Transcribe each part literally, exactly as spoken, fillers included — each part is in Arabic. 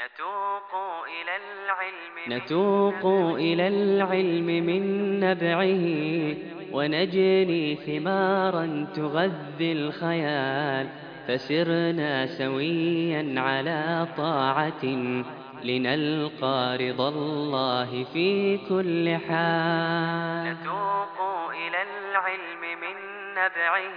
نتوق إلى العلم نتوق إلى العلم من نبعه، ونجني ثمارا تغذي الخيال، فسرنا سويا على طاعة لنلقى رضا الله في كل حال. نتوق إلى العلم من نبعه،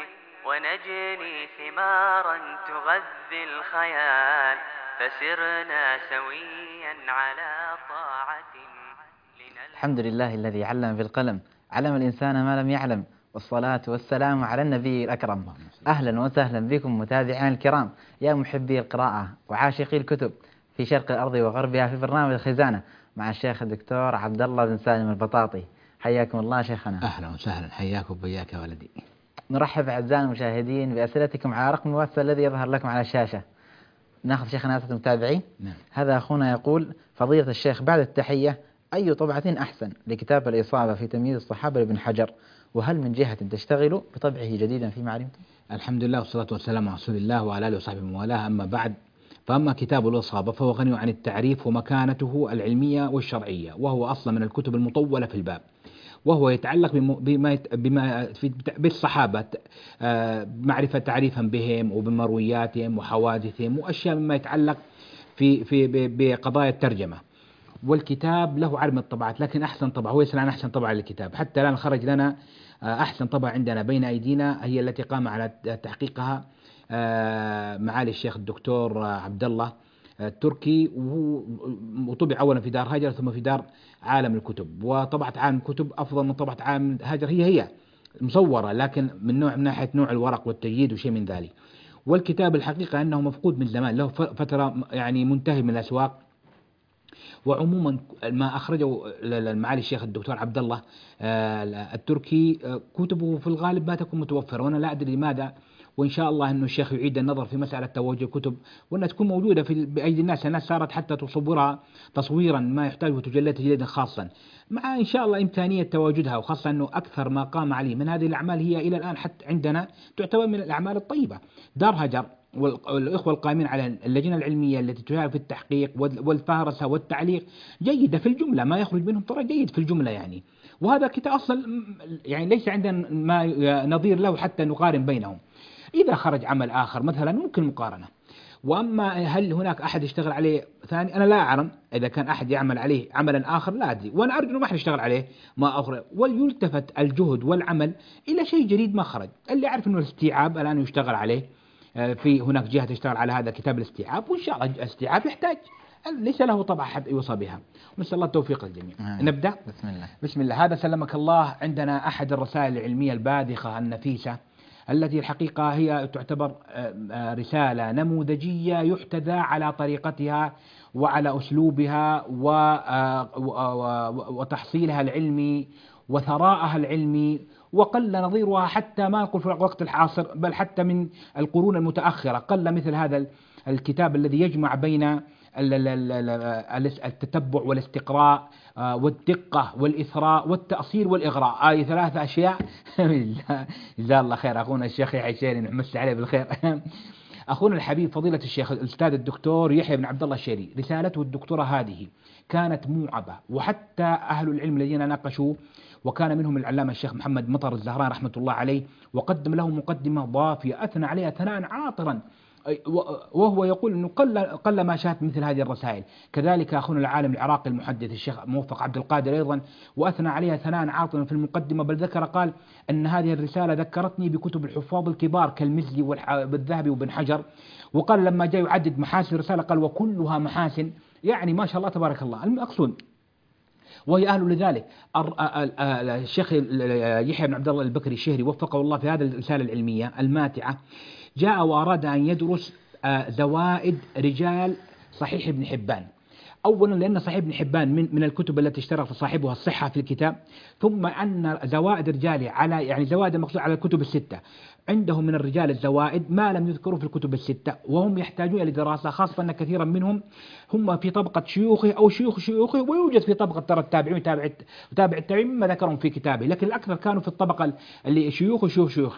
ونجني ثمارا تغذي الخيال، فسرنا سويا على طاعة. الحمد لله الذي علم بالقلم، علم الإنسان ما لم يعلم، والصلاة والسلام على النبي الأكرم. أهلا وسهلا بكم متابعين الكرام، يا محبي القراءة وعاشقي الكتب في شرق الأرض وغربها، في برنامج الخزانة مع الشيخ الدكتور عبد الله بن سالم البطاطي. حياكم الله شيخنا. أهلا وسهلا، حياك وبياك يا ولدي. نرحب أعزائنا المشاهدين بأسئلتكم على رقم الواتساب الذي يظهر لكم على الشاشة. ناخذ شيخنا أسئلة المتابعين. نعم. هذا أخونا يقول: فضيلة الشيخ، بعد التحية، أي طبعة أحسن لكتاب الإصابة في تمييز الصحابة لابن حجر؟ وهل من جهة تشتغل بطبعه جديدا فيما علمتم؟ الحمد لله والصلاة والسلام على رسول الله وعلى آله وصحبه ومن والاه، أما بعد، فأما كتاب الإصابة فهو غني عن التعريف ومكانته العلمية والشرعية، وهو أصلا من الكتب المطولة في الباب، وهو يتعلق بما بما بالصحابة، معرفة تعريفا بهم وبمروياتهم وحوادثهم وأشياء مما يتعلق في في بقضايا الترجمة. والكتاب له عدد من الطبعات، لكن أحسن طبعة، هو يسأل عن أحسن طبعة للكتاب. حتى الآن خرج لنا أحسن طبعة عندنا بين أيدينا، هي التي قام على تحقيقها معالي الشيخ الدكتور عبد الله التركي، وطبع أولا في دار هاجر ثم في دار عالم الكتب. وطبعة عالم الكتب أفضل من طبعة عالم هاجر، هي هي مصورة لكن من نوع من ناحية نوع الورق والتجييد وشيء من ذلك. والكتاب الحقيقة أنه مفقود من زمان، له فترة يعني منتهي من الأسواق. وعموما ما أخرجه معالي الشيخ الدكتور عبد الله التركي كتبه في الغالب ما تكون متوفرة، وأنا لا أدري لماذا. وإن شاء الله أنه الشيخ يعيد النظر في مسألة توجه الكتب، وأنها تكون موجودة في بأيدي الناس. الناس صارت حتى تصورها تصويرا ما يحتاج تجلد تجليدا خاصا، مع إن شاء الله إمكانية تواجدها، وخاصة أنه أكثر ما قام عليه من هذه الأعمال هي إلى الآن حتى عندنا تعتبر من الأعمال الطيبة. دار هجر والإخوة القائمين على اللجنة العلمية التي تشارك في التحقيق والفهرسة والتعليق جيدة في الجملة، ما يخرج منهم ترى جيد في الجملة يعني. وهذا كتاب أصلا يعني ليس عندنا ما نظير له حتى نقارن بينهم. إذا خرج عمل آخر مثلا ممكن مقارنة. وأما هل هناك أحد يشتغل عليه ثاني، أنا لا أعلم. إذا كان أحد يعمل عليه عملا آخر لا أدري، وأنا أرجو ما أحد يشتغل عليه ما أخرى. وليلتفت الجهد والعمل إلى شيء جديد ما خرج. اللي أعرف أنه الاستيعاب الآن يشتغل عليه، في هناك جهة تشتغل على هذا كتاب الاستيعاب، وإن شاء الله الاستيعاب يحتاج ليس له طبعا حد يوصى بها. ونسأل الله التوفيق للجميع. آه. نبدأ. بسم الله. بسم الله. هذا سلمك الله عندنا أحد الرسائل العلمية الباذخة النفيسة، التي الحقيقة هي تعتبر رسالة نموذجية يحتذى على طريقتها وعلى أسلوبها وتحصيلها العلمي وثراءها العلمي، وقل نظيرها حتى ما نقول في الوقت الحاصر، بل حتى من القرون المتأخرة قل مثل هذا الكتاب الذي يجمع بين التتبع والاستقراء والدقة والإثراء والتأصيل والإغراء. هذه ثلاثة أشياء. جزاه الله خير أخونا الشيخ يحيى الشيري، نمسي عليه بالخير. أخونا الحبيب فضيلة الشيخ الأستاذ الدكتور يحيى بن عبد الله الشيري، رسالته الدكتوراه هذه كانت موعبة، وحتى أهل العلم الذين ناقشوه، وكان منهم العلامة الشيخ محمد مطر الزهران رحمة الله عليه، وقدم له مقدمة ضافية أثنى عليها ثناء عاطرا، وهو يقول أنه قل, قل ما شاهد مثل هذه الرسائل. كذلك أخونا العالم العراقي المحدث الشيخ موفق عبد القادر أيضا، وأثنى عليها ثناء عاطرا في المقدمة، بل ذكر قال أن هذه الرسالة ذكرتني بكتب الحفاظ الكبار كالمزي والذهبي وابن حجر. وقال لما جاء يعدد محاسن الرسالة قال وكلها محاسن، يعني ما شاء الله تبارك الله. المقصود وهي أهل لذلك. الشيخ يحيى بن عبد الله البكري الشهري وفقه الله في هذه الرسالة العلمية الماتعة جاء وأراد أن يدرس زوائد رجال صحيح ابن حبان. أولا لأن صحيح ابن حبان من من الكتب التي اشترط صاحبها الصحة في الكتاب، ثم أن زوائد رجاله على يعني زوائد المقصود على الكتب الستة، عندهم من الرجال الزوائد ما لم يذكروا في الكتب الستة، وهم يحتاجون إلى دراسة، خاصة أن كثيرا منهم هم في طبقة شيوخه أو شيوخ شيوخه، ويوجد في طبقة ترى التابعين وتابع وتابع التابعين مما ذكرهم في كتابه، لكن الأكثر كانوا في الطبقة اللي شيوخ شيوخ شيوخه.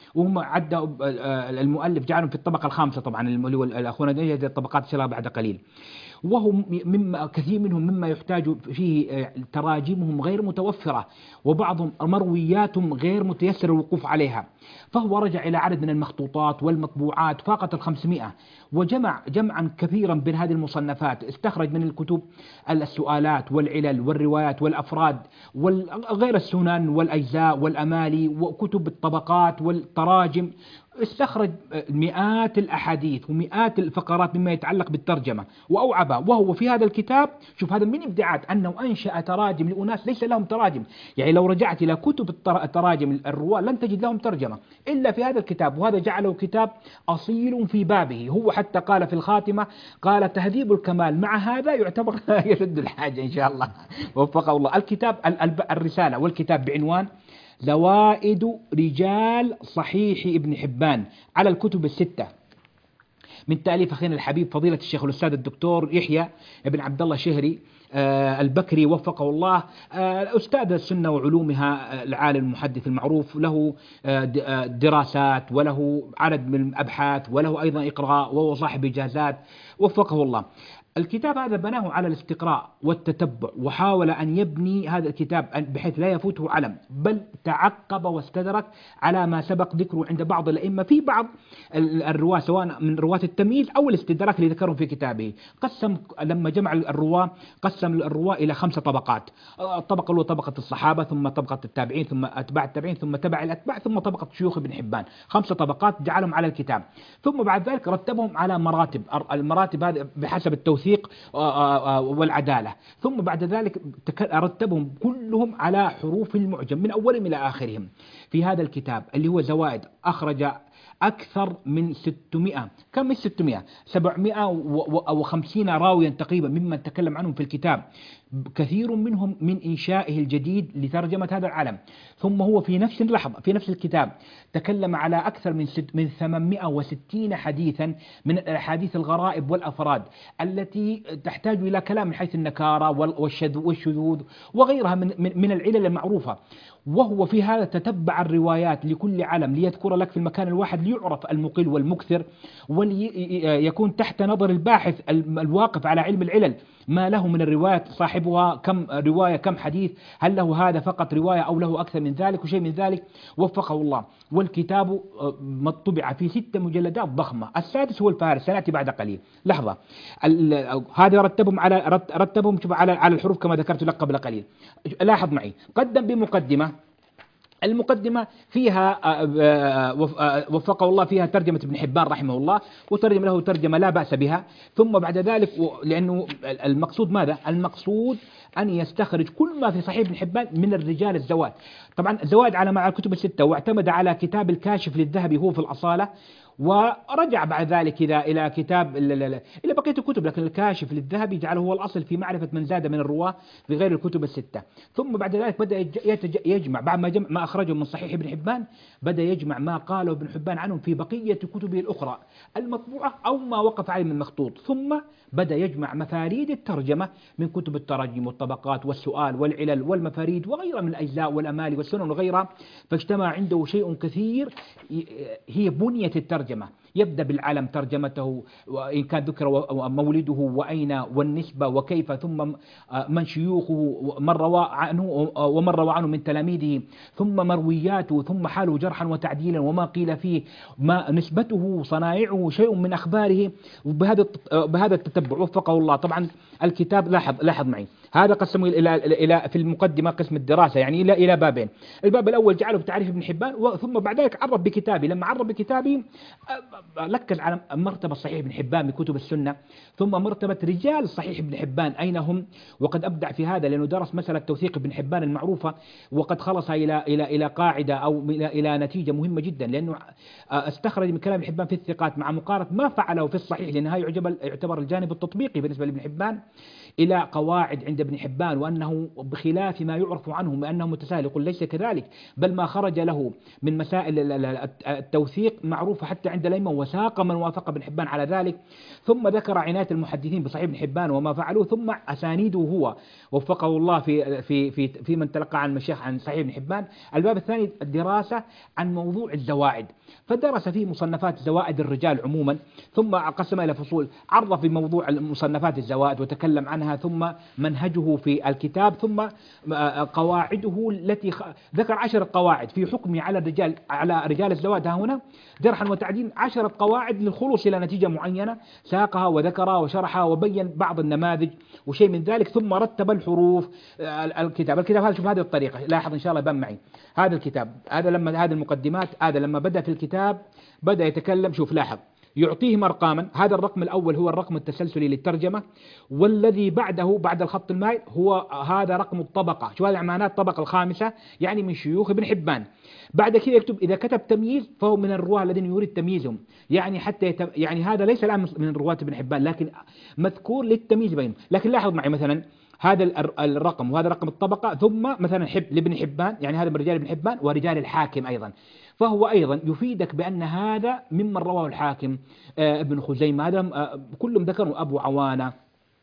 وهم عدوا المؤلف جعلهم في الطبقة الخامسة طبعا، اللي هو الأخونا الطبقات سيرها بعد قليل. وهو مما كثير منهم مما يحتاج فيه تراجمهم غير متوفرة، وبعضهم مروياتهم غير متيسر الوقوف عليها، فهو رجع إلى عدد من المخطوطات والمطبوعات فاقت الخمسمائة، وجمع جمعا كثيرا بين هذه المصنفات. استخرج من الكتب السؤالات والعلل والروايات والأفراد وغير السنن والأجزاء والأمالي وكتب الطبقات والتراجم. استخرج مئات الأحاديث ومئات الفقرات مما يتعلق بالترجمة وأوعبها. وهو في هذا الكتاب، شوف هذا من إبداعات، أنه أنشأ تراجم لأناس ليس لهم تراجم. يعني لو رجعت إلى كتب التراجم الرواة لن تجد لهم ترجمة إلا في هذا الكتاب، وهذا جعله كتاب أصيل في بابه. هو حتى قال في الخاتمة، قال تهذيب الكمال مع هذا يعتبر يسد الحاجة إن شاء الله وفقه الله. الكتاب الرسالة والكتاب بعنوان زوائد رجال صحيح ابن حبان على الكتب الستة، من تأليف أخينا الحبيب فضيلة الشيخ الأستاذ الدكتور يحيى بن عبد الله شهري آه البكري وفقه الله، آه أستاذ السنة وعلومها، العالم المحدث المعروف، له آه دراسات وله عدد من الأبحاث وله أيضا إقراء، وهو صاحب إجازات وفقه الله. الكتاب هذا بناه على الاستقراء والتتبع، وحاول أن يبني هذا الكتاب بحيث لا يفوته علم، بل تعقب واستدرك على ما سبق ذكره عند بعض الأئمة في بعض الرواة، سواء من رواة التمييز أو الاستدراك اللي ذكرهم في كتابه. قسم لما جمع الرواة قسم الرواة إلى خمسة طبقات. الطبقة الأولى طبقة الصحابة، ثم طبقة التابعين، ثم أتباع التابعين، ثم تبع الأتباع، ثم طبقة شيوخ ابن حبان. خمسة طبقات جعلهم على الكتاب، ثم بعد ذلك رتبهم على مراتب. المراتب هذه بحسب التوثيق والعدالة، ثم بعد ذلك رتبهم كلهم على حروف المعجم من أولهم إلى آخرهم. في هذا الكتاب اللي هو زوائد أخرج أكثر من ستمائة، كم من ستمائة سبعمائة وخمسين راويا تقريبا ممن تكلم عنهم في الكتاب، كثير منهم من إنشائه الجديد لترجمة هذا العلم. ثم هو في نفس اللحظة في نفس الكتاب تكلم على أكثر من من ثمانمائة وستين حديثا من الأحاديث الغرائب والأفراد التي تحتاج إلى كلام من حيث النكارة والشذوذ وغيرها من من العلل المعروفة. وهو في هذا تتبع الروايات لكل علم ليذكر لك في المكان الواحد ليعرف المقل والمكثر، وليكون تحت نظر الباحث الواقف على علم العلل ما له من الروايات صاحبها، كم رواية كم حديث، هل له هذا فقط رواية أو له أكثر من ذلك وشيء من ذلك وفقه الله. والكتاب مطبع في ست مجلدات ضخمة، السادس هو الفارس سنأتي بعد قليل. لحظة، هذا رتبهم على رتبهم على على الحروف كما ذكرت لك قبل قليل. لاحظ معي، قدم بمقدمة، المقدمة فيها وفقه الله فيها ترجمة ابن حبان رحمه الله، وترجم له ترجمة لا بأس بها. ثم بعد ذلك، لأنه المقصود ماذا؟ المقصود أن يستخرج كل ما في صحيح ابن حبان من الرجال الزوائد. طبعا زوائد على مع الكتب الستة، واعتمد على كتاب الكاشف للذهبي هو في الأصالة، ورجع بعد ذلك إلى إلى كتاب إلى بقية الكتب، لكن الكاشف للذهبي جعله هو الأصل في معرفة من زاد من الرواة في غير الكتب الستة. ثم بعد ذلك بدأ يجمع بعد ما جمع ما أخرجه من صحيح ابن حبان، بدأ يجمع ما قاله ابن حبان عنهم في بقية كتبه الأخرى المطبوعة أو ما وقف عليه من مخطوط. ثم بدأ يجمع مفاريد الترجمة من كتب التراجم والطبقات والسؤال والعلل والمفاريد وغيرها من الأجزاء والأمالي والسنن وغيرها. فاجتمع عنده شيء كثير هي بنية الترجمة. يبدأ بالعلم ترجمته، وإن كان ذكر مولده وأين والنسبة وكيف، ثم من شيوخه من روى عنه ومن روى عنه من تلاميذه، ثم مروياته، ثم حاله جرحا وتعديلا وما قيل فيه، ما نسبته صنائعه شيء من أخباره. وبهذا بهذا التتبع وفقه الله. طبعا الكتاب لاحظ لاحظ معي، هذا قسمه إلى إلى في المقدمة قسم الدراسة، يعني إلى إلى بابين. الباب الأول جعله بتعريف ابن حبان، ثم بعد ذلك عرف بكتابه. لما عرف بكتابه ركز على مرتبة صحيح ابن حبان من كتب السنة، ثم مرتبة رجال صحيح ابن حبان أين هم، وقد أبدع في هذا لأنه درس مسألة توثيق ابن حبان المعروفة، وقد خلص إلى إلى إلى قاعدة أو إلى إلى نتيجة مهمة جدا، لأنه استخرج من كلام ابن حبان في الثقات مع مقارنة ما فعله في الصحيح، لأن هذا يعتبر الجانب التطبيقي بالنسبة لابن حبان، إلى قواعد عند ابن حبان، وأنه بخلاف ما يعرف عنه بأنه متساهل. يقول ليس كذلك، بل ما خرج له من مسائل التوثيق معروفة حتى عند الأئمة وساق من وافق ابن حبان على ذلك، ثم ذكر عناية المحدثين بصحيح ابن حبان وما فعلوه، ثم أسانيده هو وفقه الله في في في في من تلقى عن المشايخ عن صحيح ابن حبان. الباب الثاني الدراسة عن موضوع الزوائد، فدرس فيه مصنفات زوائد الرجال عموما، ثم قسم إلى فصول، عرض في موضوع مصنفات الزوائد وتكلم عنها، ثم منهجه في الكتاب، ثم قواعده التي ذكر عشر قواعد في حكمه على الرجال على رجال الزوائد ها هنا جرحا وتعديل، عشرة قواعد للخلوص إلى نتيجة معينة ساقها وذكرها وشرحها وبين بعض النماذج وشيء من ذلك، ثم رتب الحروف. الكتاب الكتاب هذا شوف هذه الطريقة، لاحظ إن شاء الله يبان معي هذا الكتاب، هذا لما هذه المقدمات، هذا لما بدأ في الكتاب بدأ يتكلم، شوف لاحظ يعطيهم أرقاما، هذا الرقم الأول هو الرقم التسلسلي للترجمة، والذي بعده بعد الخط المائل هو هذا رقم الطبقة، شو هذا معناه الطبقة الخامسة يعني من شيوخ ابن حبان. بعد كذا يكتب إذا كتب تمييز فهو من الرواة الذين يريد تمييزهم، يعني حتى يتم يعني هذا ليس الآن من رواة ابن حبان لكن مذكور للتمييز بينهم. لكن لاحظ معي مثلا هذا الرقم وهذا رقم الطبقة، ثم مثلا حب لابن حبان يعني هذا من رجال ابن حبان ورجال الحاكم أيضا، فهو أيضا يفيدك بأن هذا ممن رواه الحاكم، آه ابن خزيمة، هذا آه كلهم ذكروا أبو عوانة،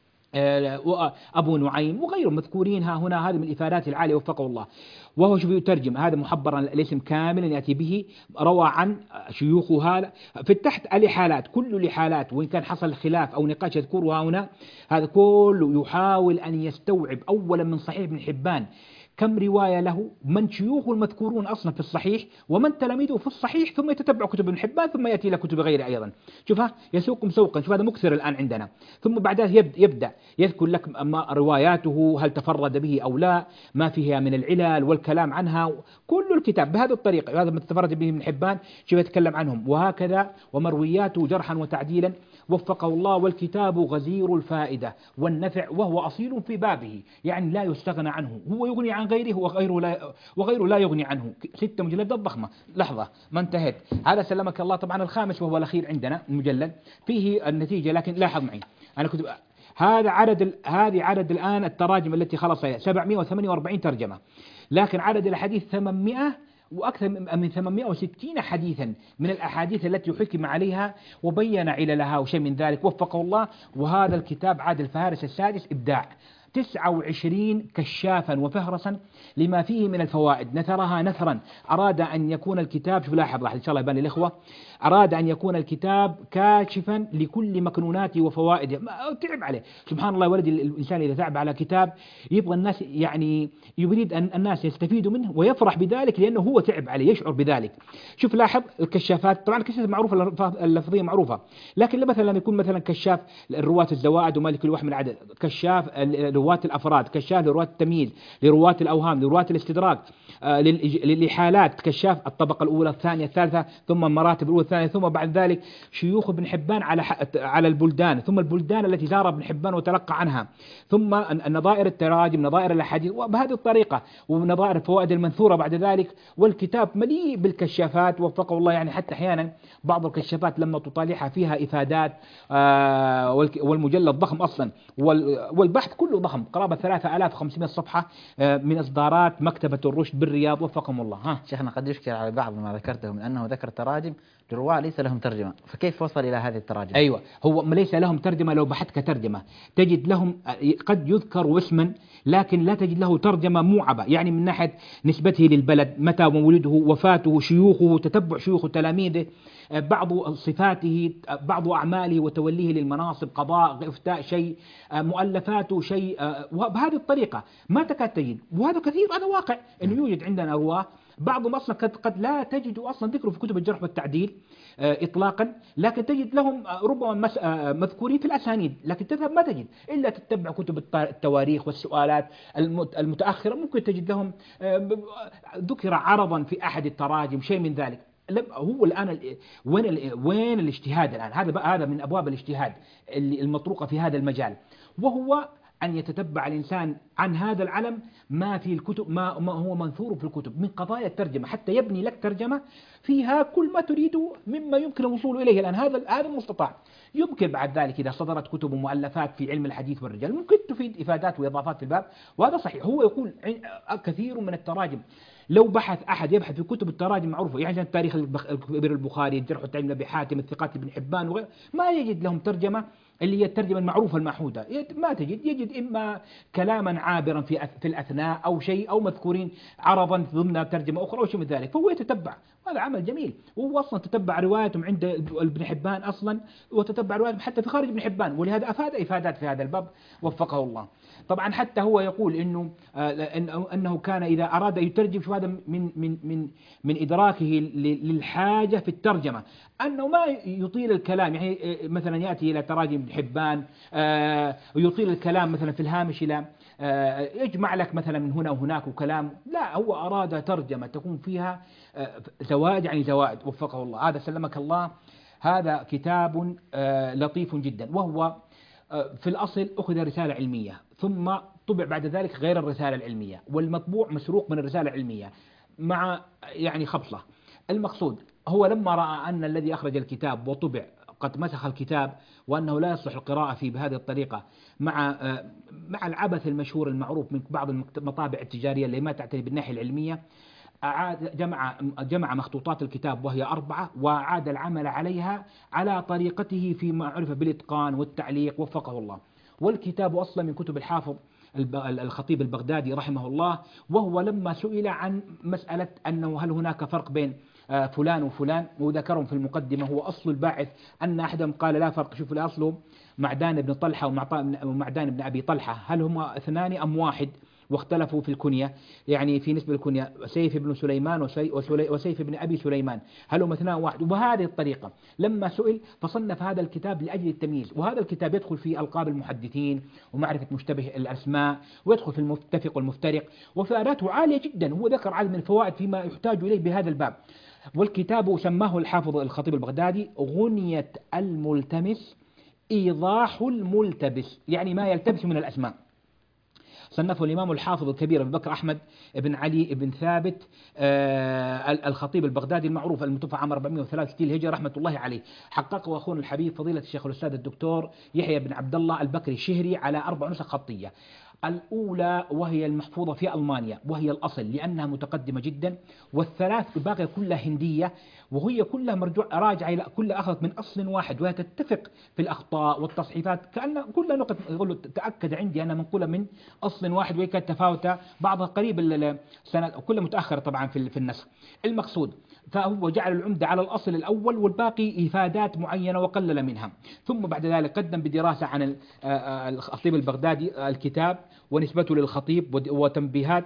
آه أبو نعيم وغيرهم مذكورين ها هنا، هذه من الإفادات العالية وفقه الله. وهو شوف يترجم هذا محبرا الاسم كاملا يأتي به، روى عن شيوخه هذا في التحت الإحالات، كل الإحالات وإن كان حصل خلاف أو نقاش يذكرها هنا، هذا كله يحاول أن يستوعب أولا من صحيح ابن حبان كم رواية له، من شيوخه المذكورون أصلا في الصحيح ومن تلاميذه في الصحيح، ثم يتتبع كتب ابن حبان ثم يأتي إلى كتب غيره أيضا. شوفها يسوقكم سوقا، شوف هذا مكثر الآن عندنا. ثم بعدها يبدأ يذكر لك ما رواياته هل تفرد به أو لا، ما فيها من العلل والكلام عنها، كل الكتاب بهذه الطريقة، هذا ما تفرد به ابن حبان شوف يتكلم عنهم، وهكذا ومروياته جرحا وتعديلا وفقه الله. والكتاب غزير الفائدة والنفع وهو أصيل في بابه، يعني لا يستغنى عنه، هو يغني عن غيره وغيره لا وغيره لا يغني عنه. ستة مجلدات ضخمة. لحظة ما انتهت، هذا سلمك الله طبعا الخامس وهو الأخير عندنا المجلد فيه النتيجة. لكن لاحظ معي أنا كنت هذا عدد ال... هذه عدد الآن التراجم التي خلص سبعمائة وثمانية وأربعين ترجمة، لكن عدد الحديث ثمانمائة وأكثر من ثمانمائة وستين حديثا من الأحاديث التي حكم عليها وبين عللها وشيء من ذلك وفقه الله. وهذا الكتاب عاد الفهرس السادس إبداع، تسعة وعشرين كشافا وفهرسا لما فيه من الفوائد، نثرها نثرا. أراد أن يكون الكتاب شوف لاحظ لاحظ إن شاء الله يبان الإخوة، أراد أن يكون الكتاب كاشفا لكل مكنوناته وفوائده، تعب عليه سبحان الله. ولد الإنسان إذا تعب على كتاب يبغى الناس يعني يريد أن الناس يستفيدوا منه ويفرح بذلك لأنه هو تعب عليه يشعر بذلك. شوف لاحظ الكشافات، طبعا الكشافات معروفة اللفظية معروفة، لكن مثلا يكون مثلا كشاف لرواة الزوائد وما لكل واحد من العدد، كشاف لرواة الأفراد، كشاف لرواة التمييز، لرواة الأوهام، لرواة الاستدراك، آه للإحالات، كشاف الطبقة الأولى الثانية الثالثة، ثم المراتب الأولى الثانية، ثم بعد ذلك شيوخ ابن حبان على على البلدان، ثم البلدان التي زار ابن حبان وتلقى عنها، ثم النظائر التراجم، نظائر الأحاديث، وبهذه الطريقة، ونظائر الفوائد المنثورة بعد ذلك. والكتاب مليء بالكشافات وفقه الله، يعني حتى أحيانا بعض الكشافات لما تطالعها فيها إفادات، آه والمجلد ضخم أصلا، والبحث كله ضخم قرابة ثلاثة آلاف وخمسمائة صفحة من إصدارات مكتبة الرشد بالرياض وفقهم الله. ها شيخنا قد يشكل على بعض ما ذكرته من أنه ذكر تراجم لرواة ليس لهم ترجمة، فكيف وصل إلى هذه التراجم؟ أيوة، هو ليس لهم ترجمة. لو بحثت كترجمة تجد لهم قد يذكر اسما لكن لا تجد له ترجمة موعبة، يعني من ناحية نسبته للبلد، متى ولده، وفاته، شيوخه، تتبع شيوخ تلاميذه، بعض صفاته، بعض أعماله وتوليه للمناصب، قضاء، إفتاء شيء، مؤلفاته شيء، وبهذه الطريقة ما تكاد تجد. وهذا كثير، هذا واقع أنه يوجد عندنا رواه بعضهم أصلا قد لا تجد أصلا ذكره في كتب الجرح والتعديل إطلاقا، لكن تجد لهم ربما مذكورين في الأسانيد، لكن تذهب ما تجد إلا تتبع كتب التواريخ والسؤالات المتأخرة، ممكن تجد لهم ذكر عرضا في أحد التراجم شيء من ذلك. هو الآن وين وين الاجتهاد الآن؟ هذا هذا من أبواب الاجتهاد المطروقة في هذا المجال، وهو أن يتتبع الإنسان عن هذا العلم ما في الكتب، ما, ما هو منثور في الكتب من قضايا الترجمة، حتى يبني لك ترجمة فيها كل ما تريده مما يمكن الوصول إليه الآن. هذا هذا المستطاع. يمكن بعد ذلك إذا صدرت كتب ومؤلفات في علم الحديث والرجال ممكن تفيد إفادات وإضافات في الباب، وهذا صحيح. هو يقول كثير من التراجم لو بحث أحد يبحث في كتب التراجم معروفة، يعني تاريخ الكبير البخاري، الجرح والتعديل لأبي حاتم، الثقات ابن حبان وغيره، ما يجد لهم ترجمة اللي هي الترجمة المعروفة المعهودة، ما تجد، يجد إما كلاما عابرا في في الأثناء أو شيء، أو مذكورين عرضا ضمن ترجمة أخرى أو شيء من ذلك، فهو يتتبع. هذا عمل جميل. وهو أصلا تتبع رواياتهم عند ابن حبان أصلا، وتتبع رواياتهم حتى في خارج ابن حبان، ولهذا أفاد إفادات في هذا الباب وفقه الله. طبعا حتى هو يقول إنه أنه كان إذا أراد يترجم، شو هذا من من من من إدراكه للحاجة في الترجمة، أنه ما يطيل الكلام، يعني مثلا يأتي إلى تراجم ابن حبان ويطيل الكلام مثلا في الهامش إلى يجمع لك مثلا من هنا وهناك وكلام، لا، هو أراد ترجمة تكون فيها زوائد يعني زوائد، وفقه الله. هذا سلمك الله. هذا كتاب لطيف جدا، وهو في الأصل أخذ رسالة علمية ثم طبع بعد ذلك غير الرسالة العلمية، والمطبوع مسروق من الرسالة العلمية مع يعني خبصة. المقصود هو لما رأى أن الذي أخرج الكتاب وطبع قد مسخ الكتاب وأنه لا يصلح القراءة فيه بهذه الطريقة، مع مع العبث المشهور المعروف من بعض المطابع التجارية اللي ما تعتني بالناحية العلمية، أعاد جمع جمع مخطوطات الكتاب وهي أربعة، وأعاد العمل عليها على طريقته فيما عرف بالإتقان والتعليق، وفقه الله. والكتاب أصلا من كتب الحافظ الخطيب البغدادي رحمه الله، وهو لما سئل عن مسألة أنه هل هناك فرق بين فلان وفلان، وذكرهم في المقدمة هو أصل الباعث أن أحدهم قال لا فرق، شوف الأصل معدان بن طلحة ومعدان بن أبي طلحة، هل هما اثنان أم واحد؟ واختلفوا في الكنية، يعني في نسبة الكنية، سيف بن سليمان وسيف بن أبي سليمان، هل هم اثنان واحد؟ وبهذه الطريقة لما سئل فصنف هذا الكتاب لأجل التمييز. وهذا الكتاب يدخل في ألقاب المحدثين ومعرفة مشتبه الأسماء، ويدخل في المتفق والمفترق، وفائداته عالية جدا. هو ذكر عدد من الفوائد فيما يحتاج إليه بهذا الباب. والكتاب سماه الحافظ الخطيب البغدادي غنية الملتمس إيضاح الملتبس، يعني ما يلتبس من الأسماء. صنفه الإمام الحافظ الكبير أبو بكر أحمد بن علي بن ثابت آه الخطيب البغدادي المعروف المتوفى عام أربعمائة وثلاثة وستين هجرة رحمة الله عليه. حققه أخونا الحبيب فضيلة الشيخ الأستاذ الدكتور يحيى بن عبد الله البكري الشهري على أربع نسخ خطية. الأولى وهي المحفوظة في ألمانيا وهي الأصل لأنها متقدمة جدا، والثلاث الباقية كلها هندية، وهي كلها مرجوع راجعة إلى كلها أخذت من أصل واحد، وهي تتفق في الأخطاء والتصحيفات، كأن كلها نقط يقول تأكد عندي أنا منقولة من أصل واحد، وهي كانت تفاوتة بعضها قريب السنة، كلها متأخرة طبعا في في النسخ. المقصود فهو جعل العمدة على الأصل الأول والباقي إفادات معينة وقلل منها. ثم بعد ذلك قدم بدراسة عن الخطيب البغدادي الكتاب ونسبته للخطيب وتنبيهات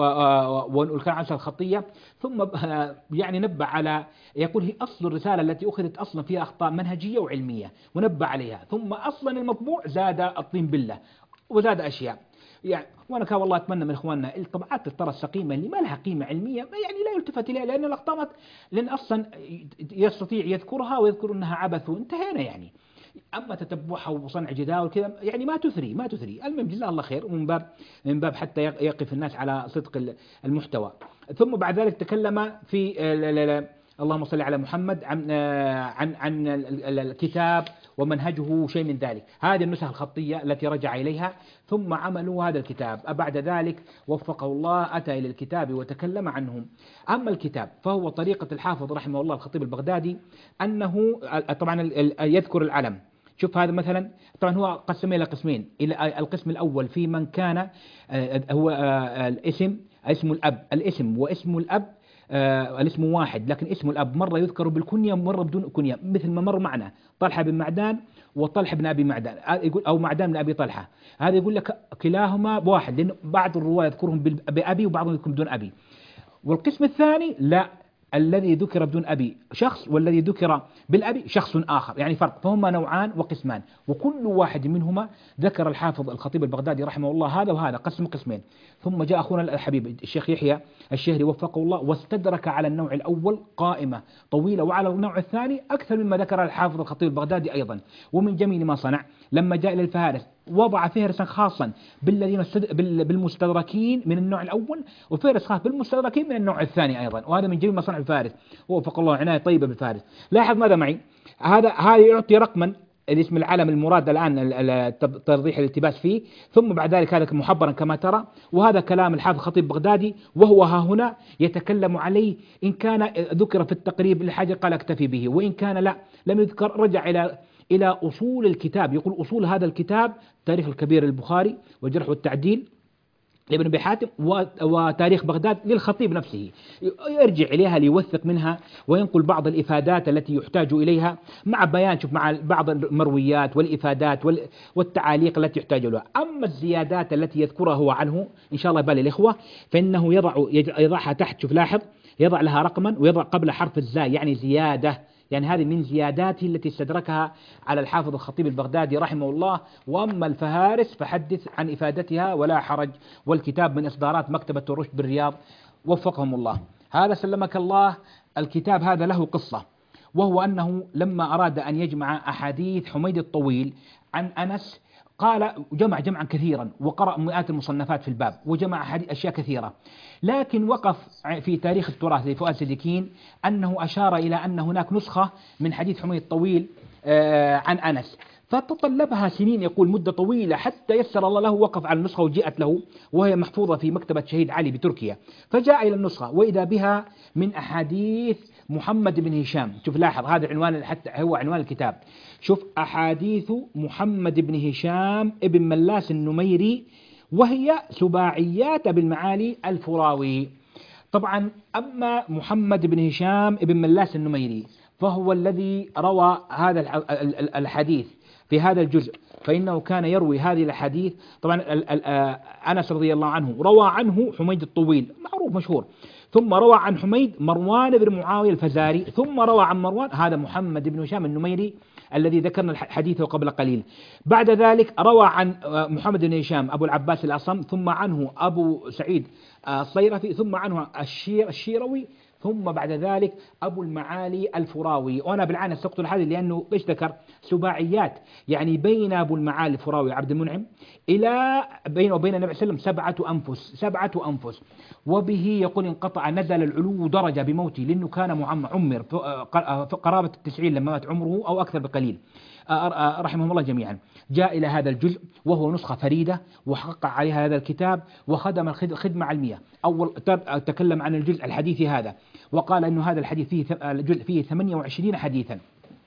والكلام عن الخطية، ثم يعني نبه على يقول هي أصل الرسالة التي أخذت أصلا فيها أخطاء منهجية وعلمية ونبه عليها، ثم أصلا المطبوع زاد الطين بالله وزاد أشياء يعني. وانا كان والله اتمنى من اخواننا الطبعات ترى السقيمه اللي ما لها قيمه علميه يعني لا يلتفت اليها، لان الاخطاء لان اصلا يستطيع يذكرها ويذكر انها عبث وانتهينا يعني. اما تتبعها وصنع جداول كذا يعني ما تثري ما تثري. المهم جزاه الله خير، ومن باب من باب حتى يقف الناس على صدق المحتوى. ثم بعد ذلك تكلم في اللهم صل على محمد عن عن عن الكتاب ومنهجه شيء من ذلك. هذه النسخ الخطية التي رجع إليها، ثم عملوا هذا الكتاب. بعد ذلك وفقه الله أتى إلى الكتاب وتكلم عنهم. أما الكتاب فهو طريقة الحافظ رحمه الله الخطيب البغدادي أنه طبعا يذكر العلم. شوف هذا مثلا طبعا هو قسمه إلى قسمين. إلى القسم الأول في من كان هو الاسم اسم الأب، الاسم واسم الأب آه الاسم واحد، لكن اسم الأب مرة يذكر بالكنية ومرة بدون كنية، مثل ما مر معنا طلحة بن معدان وطلحة بن أبي معدان يقول أو معدان بن أبي طلحة، هذا يقول لك كلاهما واحد، لأن بعض الرواة يذكرهم بأبي وبعضهم يذكرهم بدون أبي. والقسم الثاني لا، الذي ذكر بدون أبي شخص والذي ذكر بالأبي شخص آخر، يعني فرق، فهما نوعان وقسمان، وكل واحد منهما ذكر الحافظ الخطيب البغدادي رحمه الله هذا وهذا قسم قسمين. ثم جاء أخونا الحبيب الشيخ يحيى الشهري وفقه الله واستدرك على النوع الأول قائمة طويلة، وعلى النوع الثاني أكثر مما ذكر الحافظ الخطيب البغدادي أيضا. ومن جميل ما صنع لما جاء إلى الفهارس وضع فهرسا خاصا بالذين بالمستدركين من النوع الأول، وفهرس خاص بالمستدركين من النوع الثاني أيضا، وهذا من جميع مصانع الفارس. وفق الله عناية طيبة بالفارس. لاحظ ماذا معي، هذا هذا يعطي رقما الاسم العلم المراد الآن توضيح الالتباس فيه، ثم بعد ذلك هذا محبرا كما ترى، وهذا كلام الحافظ خطيب بغدادي، وهو ها هنا يتكلم عليه. إن كان ذكر في التقريب لحاجة قال اكتفي به، وإن كان لا لم يذكر رجع إلى إلى أصول الكتاب. يقول أصول هذا الكتاب تاريخ الكبير البخاري والجرح والتعديل لابن أبي حاتم وتاريخ بغداد للخطيب نفسه، يرجع إليها ليوثق منها وينقل بعض الإفادات التي يحتاج إليها مع بيان شوف مع بعض المرويات والإفادات والتعاليق التي يحتاج لها. أما الزيادات التي يذكرها هو عنه إن شاء الله بالي الإخوة فإنه يضع يضعها تحت، شوف لاحظ يضع لها رقما ويضع قبل حرف الزاء يعني زيادة، يعني هذه من زياداته التي استدركها على الحافظ الخطيب البغدادي رحمه الله. وأما الفهارس فحدث عن إفادتها ولا حرج، والكتاب من إصدارات مكتبة الرشد بالرياض وفقهم الله. هذا سلمك الله. الكتاب هذا له قصة، وهو أنه لما أراد أن يجمع أحاديث حميد الطويل عن أنس قال جمع جمعا كثيرا وقرأ مئات المصنفات في الباب وجمع أشياء كثيرة، لكن وقف في تاريخ التراث لفؤاد سديكين أنه أشار إلى أن هناك نسخة من حديث حميد الطويل عن أنس، فتطلبها سنين يقول مدة طويلة حتى يسر الله له، وقف على النسخة وجاءت له وهي محفوظة في مكتبة شهيد علي بتركيا، فجاء إلى النسخة وإذا بها من أحاديث محمد بن هشام. شوف لاحظ هذا عنوان حتى هو عنوان الكتاب، شوف أحاديث محمد بن هشام ابن ملاس النميري وهي سباعيات بالمعالي الفراوي. طبعا أما محمد بن هشام ابن ملاس النميري فهو الذي روى هذا الحديث في هذا الجزء، فإنه كان يروي هذه الحديث. طبعا أنس رضي الله عنه روى عنه حميد الطويل معروف مشهور، ثم روى عن حميد مروان بن معاوية الفزاري، ثم روى عن مروان هذا محمد بن هشام النميري الذي ذكرنا حديثه قبل قليل. بعد ذلك روى عن محمد بن هشام أبو العباس الأصم، ثم عنه أبو سعيد الصيرفي، ثم عنه الشير الشيروي، ثم بعد ذلك أبو المعالي الفراوي. وأنا بالعانة استقط الحديث لأنه إيش ذكر سباعيات، يعني بين أبو المعالي الفراوي عبد المنعم إلى بين وبين النبي صلى الله عليه وسلم سبعة أنفس سبعة أنفس وبه يقول انقطع نزل العلو درجة بموته، لأنه كان عمر قرابة التسعين لما مات عمره أو أكثر بقليل رحمهم الله جميعا. جاء إلى هذا الجزء وهو نسخة فريدة وحقق عليها هذا الكتاب وخدم خدمة علمية. أول تكلم عن الجزء الحديثي هذا وقال أنه هذا الحديث فيه الجزء فيه ثمانية وعشرين حديثا،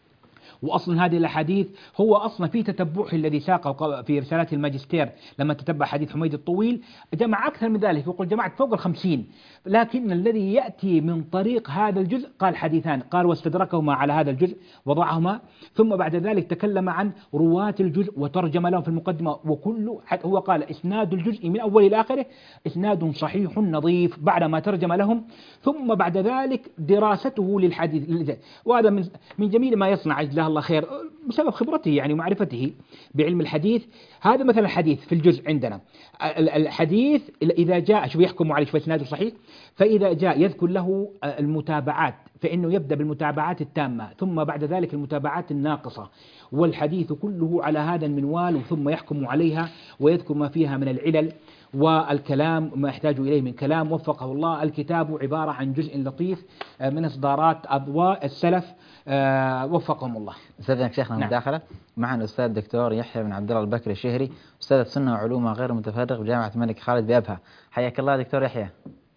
وأصل هذه الأحاديث هو أصلا في تتبعه الذي ساقه في رسالة الماجستير لما تتبع حديث حميد الطويل جمع أكثر من ذلك، يقول جمعت فوق الخمسين، لكن الذي يأتي من طريق هذا الجزء قال حديثان، قال واستدركهما على هذا الجزء وضعهما، ثم بعد ذلك تكلم عن رواة الجزء وترجم لهم في المقدمة، وكل هو قال إسناد الجزء من أول إلى آخره إسناد صحيح نظيف بعد ما ترجم لهم، ثم بعد ذلك دراسته للحديث. وهذا من من جميل ما يصنع جزاه الله خير بسبب خبرته يعني ومعرفته بعلم الحديث. هذا مثلا الحديث في الجزء عندنا الحديث إذا جاء شو يحكم عليه شو إسناده صحيح، فإذا جاء يذكر له المتابعات فإنه يبدأ بالمتابعات التامة ثم بعد ذلك المتابعات الناقصة، والحديث كله على هذا المنوال ثم يحكم عليها ويذكر ما فيها من العلل والكلام ما يحتاج إليه من كلام وفقه الله. الكتاب عبارة عن جزء لطيف من إصدارات أضواء السلف وفقهم الله. أستاذنا شيخنا نعم. مداخلة معنا الأستاذ الدكتور يحيى بن عبد الله البكري الشهري أستاذ السنة وعلومها غير متفرغ بجامعة الملك خالد بأبها. حياك الله دكتور يحيى.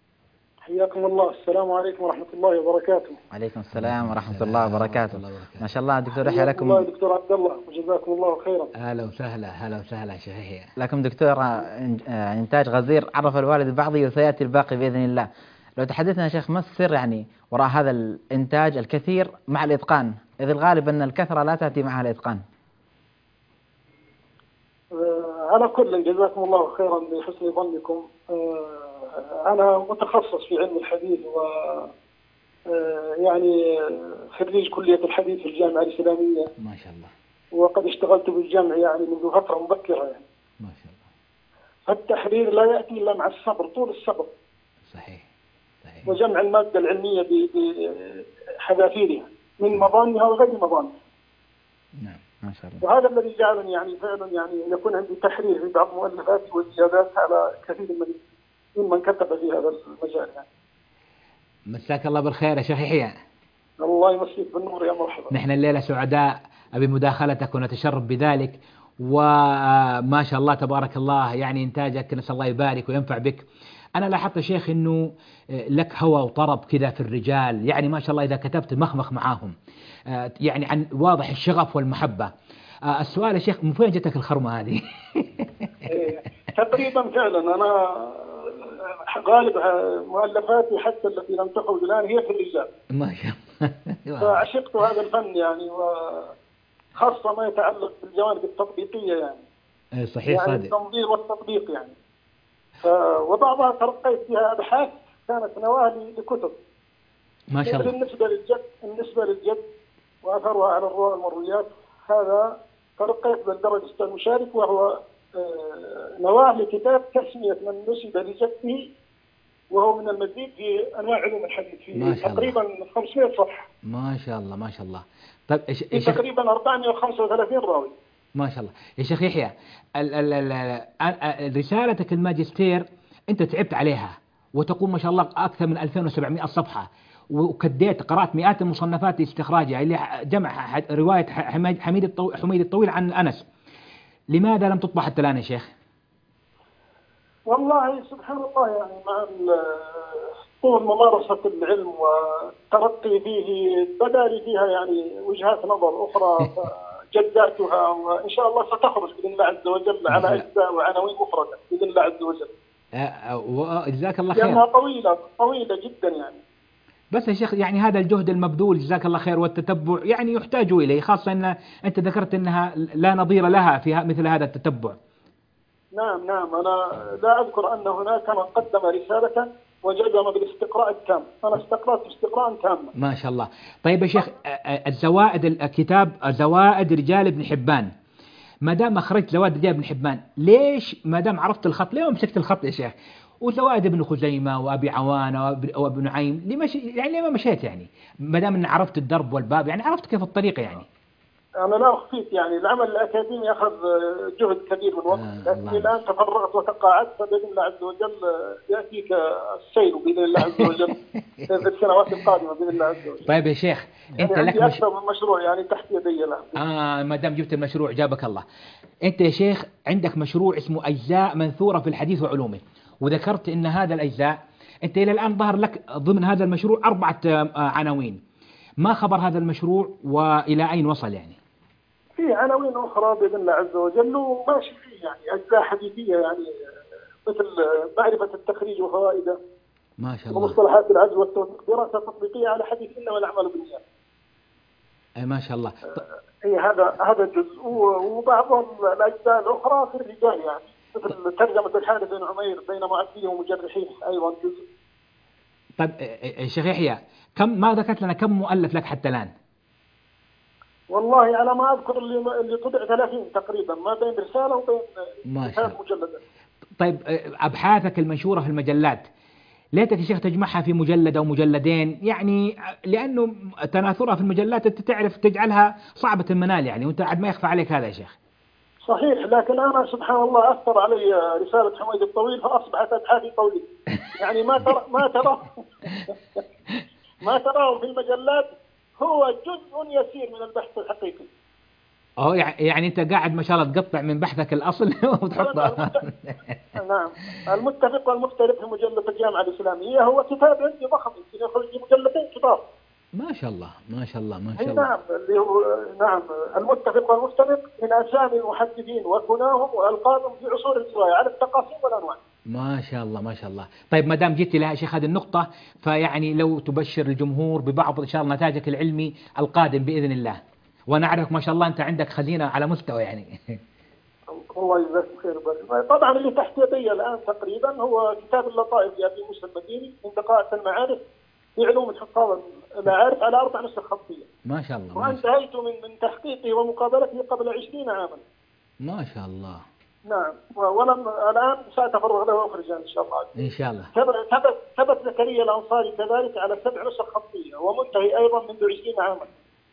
حياكم الله. السلام عليكم ورحمة الله وبركاته. عليكم السلام ورحمة الله وبركاته. ما شاء الله دكتور يحيى لكم. الله دكتور عبد الله وجزاكم الله خيرا. هلا وسهلا هلا وسهلا شيخ يحيى. لكم دكتور إنتاج غزير عرف الوالد البعض وسيأتي الباقي بإذن الله. لو تحدثنا يا شيخ ما السر يعني وراء هذا الإنتاج الكثير مع الإتقان، إذ الغالب أن الكثرة لا تأتي معها الإتقان. أه على كل جزاكم الله خيرا بحسن ظنكم. أه أنا متخصص في علم الحديث و أه يعني خريج كلية الحديث في الجامعة الإسلامية ما شاء الله، وقد اشتغلت بالجامعة يعني منذ فترة مبكرة يعني. ما شاء الله. التحرير لا يأتي إلا مع الصبر، طول الصبر. صحيح صحيح. وجمع المادة العلمية بحذافيرها من مضانها وغير مضانها. نعم. ما شاء الله. وهذا الذي جعلني يعني فعلا يعني يكون عندي تحرير في بعض مؤلفاتي وزيادات على كثير من ممن كتب في هذا المجال يعني. مساك الله بالخير يا شيخ يحيى. الله يمسيك بالنور يا مرحبا. نحن الليلة سعداء بمداخلتك ونتشرف بذلك، وما شاء الله تبارك الله يعني إنتاجك نسأل الله يبارك وينفع بك. أنا لاحظت يا شيخ أنه لك هوى وطرب كذا في الرجال، يعني ما شاء الله إذا كتبت مخمخ معاهم، يعني عن واضح الشغف والمحبة. السؤال يا شيخ، من فين جتك الخرمة هذه؟ تقريبا فعلا أنا غالب مؤلفاتي حتى التي لم تخرج الآن هي في الرجال. ما شاء الله. فعشقت هذا الفن يعني، وخاصة ما يتعلق بالجوانب التطبيقية يعني. صحيح يعني صادق. التنظير والتطبيق يعني. ف... وبعضها ترقيت فيها أبحاث كانت نواة لكتب. ما شاء الله. بالنسبة للجد بالنسبة للجد وأثرها على الرواة والمرويات، هذا ترقيت بالدرجة المشارك، وهو نواه لكتاب تسمية من نسب لجده، وهو من المزيد في أنواع علوم الحديث في تقريبا خمسمائة صفحة. ما شاء الله ما شاء الله. طيب إيش في تقريبا أربعمائة وخمسة وثلاثين راوي. ما شاء الله يا شيخ يحيى. رسالتك الماجستير أنت تعبت عليها، وتقوم ما شاء الله أكثر من ألفين وسبعمائة صفحة، وكديت قرأت مئات المصنفات لاستخراجها، اللي جمع رواية حميد الطويل حميد الطويل عن أنس. لماذا لم تطبع حتى الآن يا شيخ؟ والله سبحان الله يعني مع طول ممارسة العلم والترقي فيه بدا لي فيها يعني وجهات نظر أخرى جداتها، وإن شاء الله ستخرج بإذن الله عز وجل على أجزاء وعناوين مفردة بإذن الله عز وجل. جزاك الله خير. لأنها طويلة طويلة جدا يعني. بس يا شيخ يعني هذا الجهد المبذول جزاك الله خير والتتبع يعني يحتاج إليه، خاصة أن أنت ذكرت أنها لا نظير لها في مثل هذا التتبع. نعم نعم، أنا لا أذكر أن هناك من قدم رسالة وجزم بالاستقراء التام، أنا استقرأت استقراء تاما. ما شاء الله. طيب يا شيخ، الزوائد الكتاب زوائد رجال ابن حبان، ما دام أخرجت زوائد رجال ابن حبان، ليش ما دام عرفت الخط ليه ما مسكت الخط يا شيخ؟ وزوائد ابن خزيمة وأبي عوانة وابن نعيم ليه مش يعني ليه ما مشيت يعني؟ ما دام إن عرفت الدرب والباب يعني عرفت كيف الطريقة يعني. أنا لا أخفيك يعني العمل الأكاديمي أخذ جهد كبير من وقت، آه لكن الآن تفرغت وتقاعدت، فبإذن الله عز وجل يأتيك السير بإذن الله عز وجل في السنوات القادمة بإذن الله عز وجل. طيب يا شيخ أنت يعني لك مش... أكثر من مشروع يعني تحت يدي الآن. آه ما دام جبت المشروع جابك الله. أنت يا شيخ عندك مشروع اسمه أجزاء منثورة في الحديث وعلومه، وذكرت أن هذا الأجزاء أنت إلى الآن ظهر لك ضمن هذا المشروع أربعة عناوين، ما خبر هذا المشروع وإلى أين وصل يعني؟ في عناوين أخرى بإذن الله عز وجل وماشي فيه يعني أجزاء حديثية يعني مثل معرفة التخريج وفوائده ما شاء الله ومصطلحات العجز والتوثيق، دراسة تطبيقية على حديث إنما الأعمال بالنيات. أي ما شاء الله. أي هذا هذا جزء، وبعض الأجزاء الأخرى في الرجال يعني مثل ترجمة الحارث بن عمير بين معديه ومجرحيه أيضا جزء. طيب شيخ يحيى كم ما ذكرت لنا كم مؤلف لك حتى الآن؟ والله على ما أذكر اللي اللي طبع ثلاثين تقريبا، ما بين رسالة وبين ثلاث مجلدات. طيب أبحاثك المنشورة في المجلات ليتك يا شيخ تجمعها في مجلد أو مجلدين يعني، لأنه تناثرها في المجلات أنت تعرف تجعلها صعبة المنال يعني، وأنت عاد ما يخفى عليك هذا يا شيخ. صحيح، لكن أنا سبحان الله أثر علي رسالة حميد الطويل فأصبحت أبحاثي طويلة يعني ما ترى ما ترى ما تراه في المجلات هو جزء يسير من البحث الحقيقي. أه يعني أنت قاعد ما شاء الله تقطع من بحثك الأصل وتحطه. نعم، المتفق والمفترق في مجلة الجامعة الإسلامية هو كتاب عندي ضخم يمكن يخرج مجلدين كتاب. ما شاء الله ما شاء الله ما شاء الله. نعم اللي هو نعم المتفق والمفترق من أسامي المحدثين وكناهم وألقابهم في عصور الرواية على التقاسيم والأنواع. ما شاء الله ما شاء الله. طيب ما دام جيت لها شيخ هذه النقطة، فيعني لو تبشر الجمهور ببعض إن شاء الله نتاجك العلمي القادم بإذن الله، وأنا أعرف ما شاء الله أنت عندك خزينة على مستوى يعني. الله يجزاك خير. طبعا اللي تحت يدي الآن تقريبا هو كتاب اللطائف لأبي موسى المديني من دقائق المعارف في علوم حفاظ المعارف على أربع نسخ خطية. ما شاء الله. وانتهيت من من تحقيقه ومقابلته قبل عشرين عاما. ما شاء الله. نعم، ولم الآن سأتفرغ له وأخرجه إن شاء الله. إن شاء الله. ثبت ثبت زكريا الأنصاري كذلك على سبع نسخ خطية ومنتهي أيضا منذ عشرين عاما.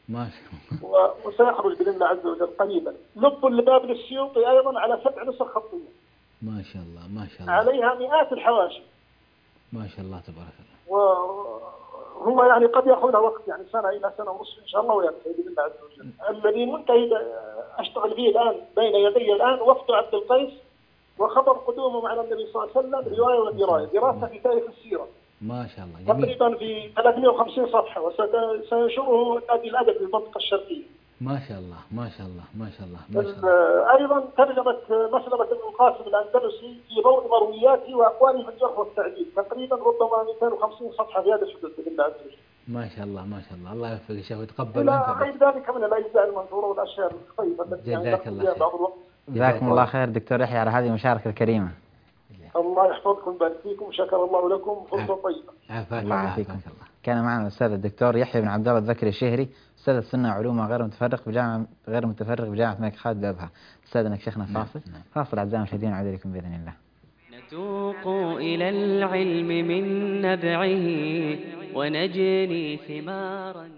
ما شاء الله. و- وسيخرج بإذن الله عز وجل قريبا. لب اللباب للسيوطي أيضا على سبع نسخ خطية، ما شاء الله ما شاء الله. عليها مئات الحواشي. ما شاء الله تبارك الله. وهو يعني قد يأخذ له وقت، يعني سنة إلى سنة ونصف إن شاء الله وينتهي بإذن الله عز وجل. الذي منتهي أشتغل فيه الآن بين يدي الآن وفد عبد القيس، وخبر قدومه على النبي صلى الله عليه وسلم، رواية ودراية، دراسة في تاريخ السيرة ما شاء الله جميل. تقريبا في ثلاثمئة وخمسين صفحة، وسينشره نادي الأدب في المنطقة الشرقية. ما شاء الله ما شاء الله ما شاء الله ما شاء الله. ال- أيضا ترجمة مسلمة ابن القاسم الأندلسي في ضوء مروياته وأقواله في الجرح والتعديل، تقريبا ربما مئتين وخمسين صفحة في هذا الحدود بإذن الله عز وجل. ما شاء الله ما شاء الله. الله يوفقك يا شيخ ويتقبل إلى وينفع غير بك. ذلك من الأجزاء المنثورة والأشياء الطيبة التي يعني جزاك نقوم الله بها خير. بعض الوقت. جزاكم الله خير دكتور يحيى على هذه المشاركة الكريمة. الله يحفظكم ويبارك فيكم، شكر الله لكم، فرصة طيبة. عافاك الله الله يعافيكم. عافاك الله. كان معنا الأستاذ الدكتور يحيى بن عبد الله الذكري الشهري، أستاذ السنة وعلومها غير متفرق بجامعة غير متفرق بجامعة الملك خالد بأبها. أستاذنا شيخنا فاصل. نعم. فاصل أعزائي المشاهدين نعود إليكم بإذن الله. نتوق إلى العلم من نبعه ونجني ثمارا.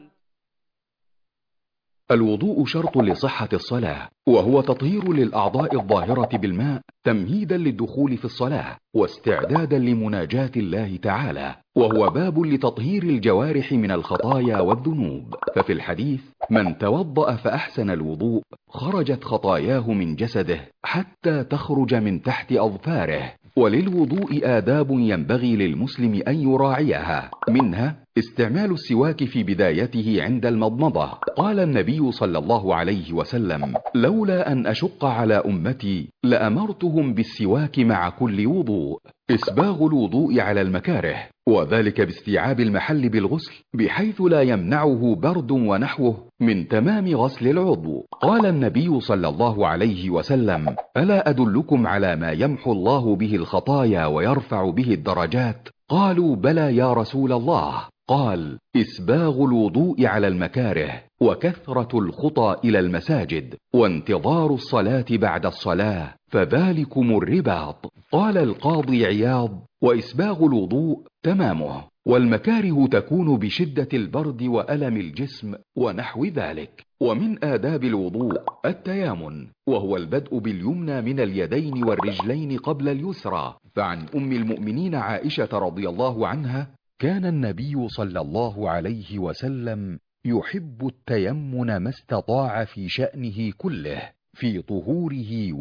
الوضوء شرط لصحة الصلاة، وهو تطهير للأعضاء الظاهرة بالماء تمهيدا للدخول في الصلاة واستعدادا لمناجاة الله تعالى، وهو باب لتطهير الجوارح من الخطايا والذنوب. ففي الحديث: من توضأ فأحسن الوضوء خرجت خطاياه من جسده حتى تخرج من تحت أظفاره. وللوضوء آداب ينبغي للمسلم أن يراعيها، منها استعمال السواك في بدايته عند المضمضة. قال النبي صلى الله عليه وسلم: لولا أن أشق على أمتي لأمرتهم بالسواك مع كل وضوء. إسباغ الوضوء على المكاره، وذلك باستيعاب المحل بالغسل بحيث لا يمنعه برد ونحوه من تمام غسل العضو. قال النبي صلى الله عليه وسلم: ألا أدلكم على ما يمحو الله به الخطايا ويرفع به الدرجات؟ قالوا: بلى يا رسول الله. قال: إسباغ الوضوء على المكاره، وكثرة الخطى إلى المساجد، وانتظار الصلاة بعد الصلاة، فذلكم الرباط. قال القاضي عياض: وإسباغ الوضوء تمامه، والمكاره تكون بشدة البرد وألم الجسم ونحو ذلك. ومن آداب الوضوء التيامن، وهو البدء باليمنى من اليدين والرجلين قبل اليسرى. فعن أم المؤمنين عائشة رضي الله عنها: كان النبي صلى الله عليه وسلم يحب التيمن ما استطاع في شأنه كله، في طهوره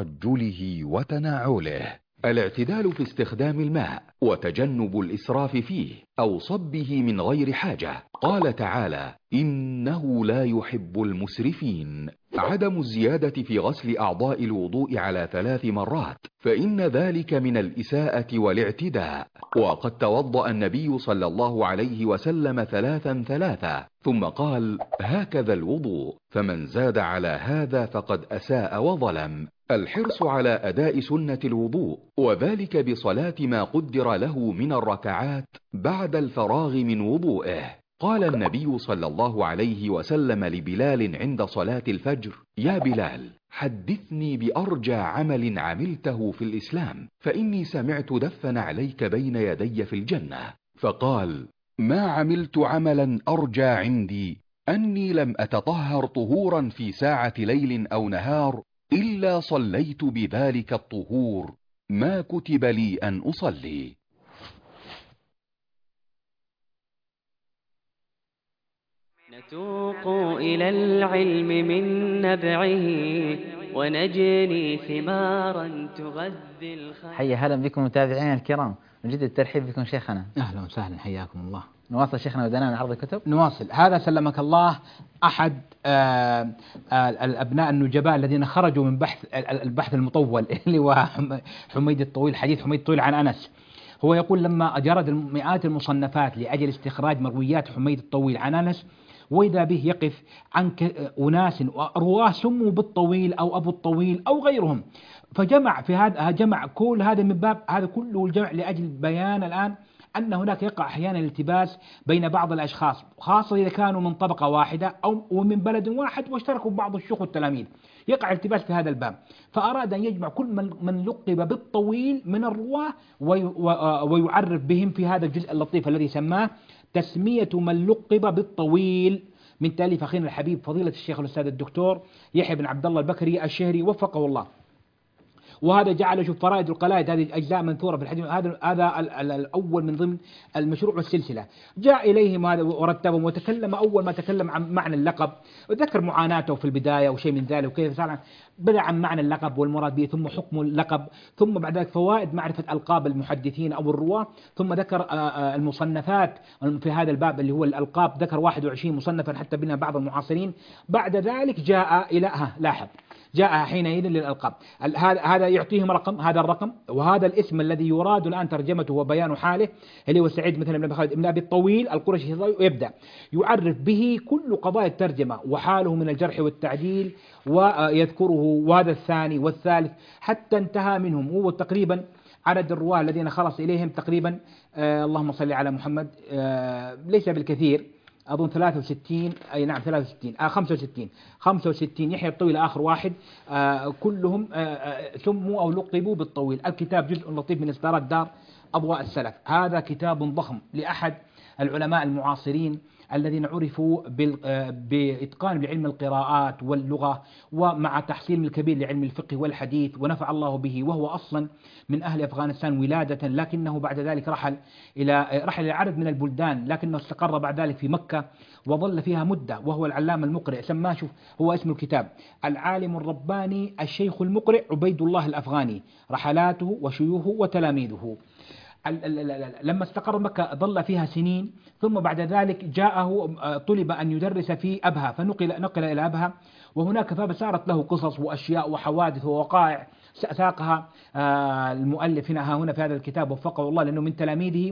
وترجله وتناعله. الاعتدال في استخدام الماء، وتجنب الإسراف فيه أو صبه من غير حاجة. قال تعالى: إنه لا يحب المسرفين. عدم الزيادة في غسل أعضاء الوضوء على ثلاث مرات، فإن ذلك من الإساءة والاعتداء. وقد توضأ النبي صلى الله عليه وسلم ثلاثا ثلاثا ثم قال: هكذا الوضوء، فمن زاد على هذا فقد أساء وظلم. الحرص على أداء سنة الوضوء، وذلك بصلاة ما قدر له من الركعات بعد الفراغ من وضوئه. قال النبي صلى الله عليه وسلم لبلال عند صلاة الفجر: يا بلال، حدثني بأرجى عمل عملته في الإسلام، فإني سمعت دفن عليك بين يدي في الجنة. فقال: ما عملت عملا أرجى عندي أني لم أتطهر طهورا في ساعة ليل أو نهار إلا صليت بذلك الطهور ما كتب لي أن أصلي. نتوق إلى العلم من نبعه ونجني ثمارا تغذي الخير. حيا هلا بكم متابعينا الكرام، نجد الترحيب بكم شيخنا. أهلا وسهلا، حياكم الله. نواصل شيخنا ودنا من عرض الكتب. نواصل. هذا سلمك الله أحد آه آه الأبناء النجباء الذين خرجوا من بحث البحث المطول اللي هو حميد الطويل، حديث حميد الطويل عن أنس. هو يقول: لما أجرد مئات المصنفات لأجل استخراج مرويات حميد الطويل عن أنس، وإذا به يقف عن أناس رواه سموا بالطويل أو أبو الطويل أو غيرهم، فجمع في هذا جمع كل هذا من باب هذا كله الجمع لأجل بيان الآن أن هناك يقع أحيانا التباس بين بعض الأشخاص، خاصة إذا كانوا من طبقة واحدة أو ومن بلد واحد واشتركوا بعض الشيوخ والتلاميذ، يقع التباس في هذا الباب. فأراد أن يجمع كل من, من لقب بالطويل من الرواة ويعرف بهم في هذا الجزء اللطيف الذي سماه تسمية من لقب بالطويل من تأليف أخينا الحبيب فضيلة الشيخ الأستاذ الدكتور يحيى بن عبد الله البكري الشهري وفقه الله. وهذا جعل شوف فرائد القلائد هذه أجزاء منثورة في الحديث، هذا هذا الأول من ضمن المشروع والسلسلة. جاء إليهم هذا ورتبهم وتكلم. أول ما تكلم عن معنى اللقب وذكر معاناته في البداية وشيء من ذلك وكيف صار، بدأ عن معنى اللقب والمراد به، ثم حكم اللقب، ثم بعد ذلك فوائد معرفة ألقاب المحدثين أو الرواة، ثم ذكر المصنفات في هذا الباب اللي هو الألقاب، ذكر واحد وعشرين مصنفا حتى منها بعض المعاصرين. بعد ذلك جاء إلى ها لاحظ جاء حينئذ للألقاب. هذا هذا يعطيهم رقم، هذا الرقم وهذا الاسم الذي يراد الآن ترجمته وبيان حاله اللي هو سعيد مثلا بن خالد بن أبي الطويل القرشي، ويبدأ يعرف به كل قضايا الترجمة وحاله من الجرح والتعديل ويذكره، وهذا الثاني والثالث حتى انتهى منهم. هو تقريبا عدد الرواة الذين خلص إليهم تقريبا آه اللهم صل على محمد آه ليس بالكثير، أظن ثلاثة وستين، أي نعم ثلاثة وستين آه خمسة وستين خمسة وستين. يحيى الطويل آخر واحد، آه كلهم آه سموا أو لقبوا بالطويل. الكتاب جزء لطيف من إصدارات دار أضواء السلف. هذا كتاب ضخم لأحد العلماء المعاصرين الذين عرفوا بإتقان بعلم القراءات واللغة، ومع تحصيل الكبير لعلم الفقه والحديث، ونفع الله به. وهو أصلا من أهل أفغانستان ولادة، لكنه بعد ذلك رحل إلى رحل إلى عدد من البلدان، لكنه استقر بعد ذلك في مكة وظل فيها مدة. وهو العلامة المقرئ، سماه شوف هو اسم الكتاب العالم الرباني الشيخ المقرئ عبيد الله الأفغاني، رحلاته وشيوخه وتلاميذه. لما استقر مكة ظل فيها سنين، ثم بعد ذلك جاءه طلب أن يدرس في أبها، فنقل نقل إلى أبها، وهناك فصارت له قصص وأشياء وحوادث ووقائع ساقها المؤلف هنا هنا في هذا الكتاب وفقه الله لأنه من تلاميذه.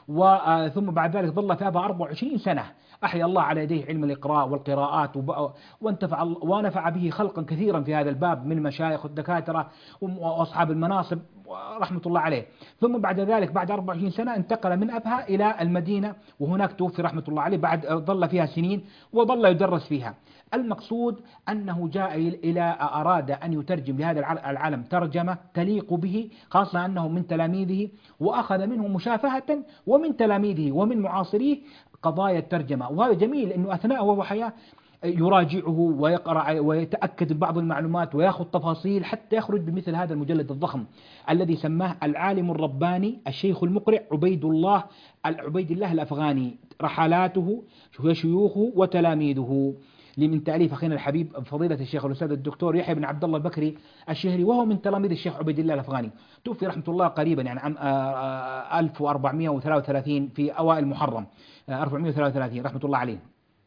وثم بعد ذلك ظل في أبها أربع وعشرين سنة، أحيا الله على يديه علم الإقراء والقراءات، وانتفع ونفع به خلقا كثيرا في هذا الباب من المشايخ والدكاترة وأصحاب المناصب رحمة الله عليه. ثم بعد ذلك بعد أربع وعشرين سنة انتقل من أبها إلى المدينة، وهناك توفي رحمة الله عليه. بعد ظل فيها سنين وظل يدرس فيها. المقصود أنه جاء إلى أراد أن يترجم لهذا العالم ترجمة تليق به، خاصة أنه من تلاميذه وأخذ منه مشافهة، ومن تلاميذه ومن معاصريه قضايا الترجمة. وهذا جميل أنه أثناء وهو حياة يراجعه ويقرأ ويتأكد ببعض المعلومات ويأخذ تفاصيل حتى يخرج بمثل هذا المجلد الضخم الذي سماه العالم الرباني الشيخ المقرئ عبيد الله عبيد الله الأفغاني، رحلاته وشيوخه وتلاميذه، من تأليف أخينا الحبيب فضيلة الشيخ الأستاذ الدكتور يحيى بن عبد الله البكري الشهري، وهو من تلاميذ الشيخ عبيد الله الأفغاني. توفي رحمة الله قريبا يعني عام ألف وأربعمائة وثلاثة وثلاثين في أوائل محرم أربعمائة وثلاثة وثلاثين رحمة الله عليه.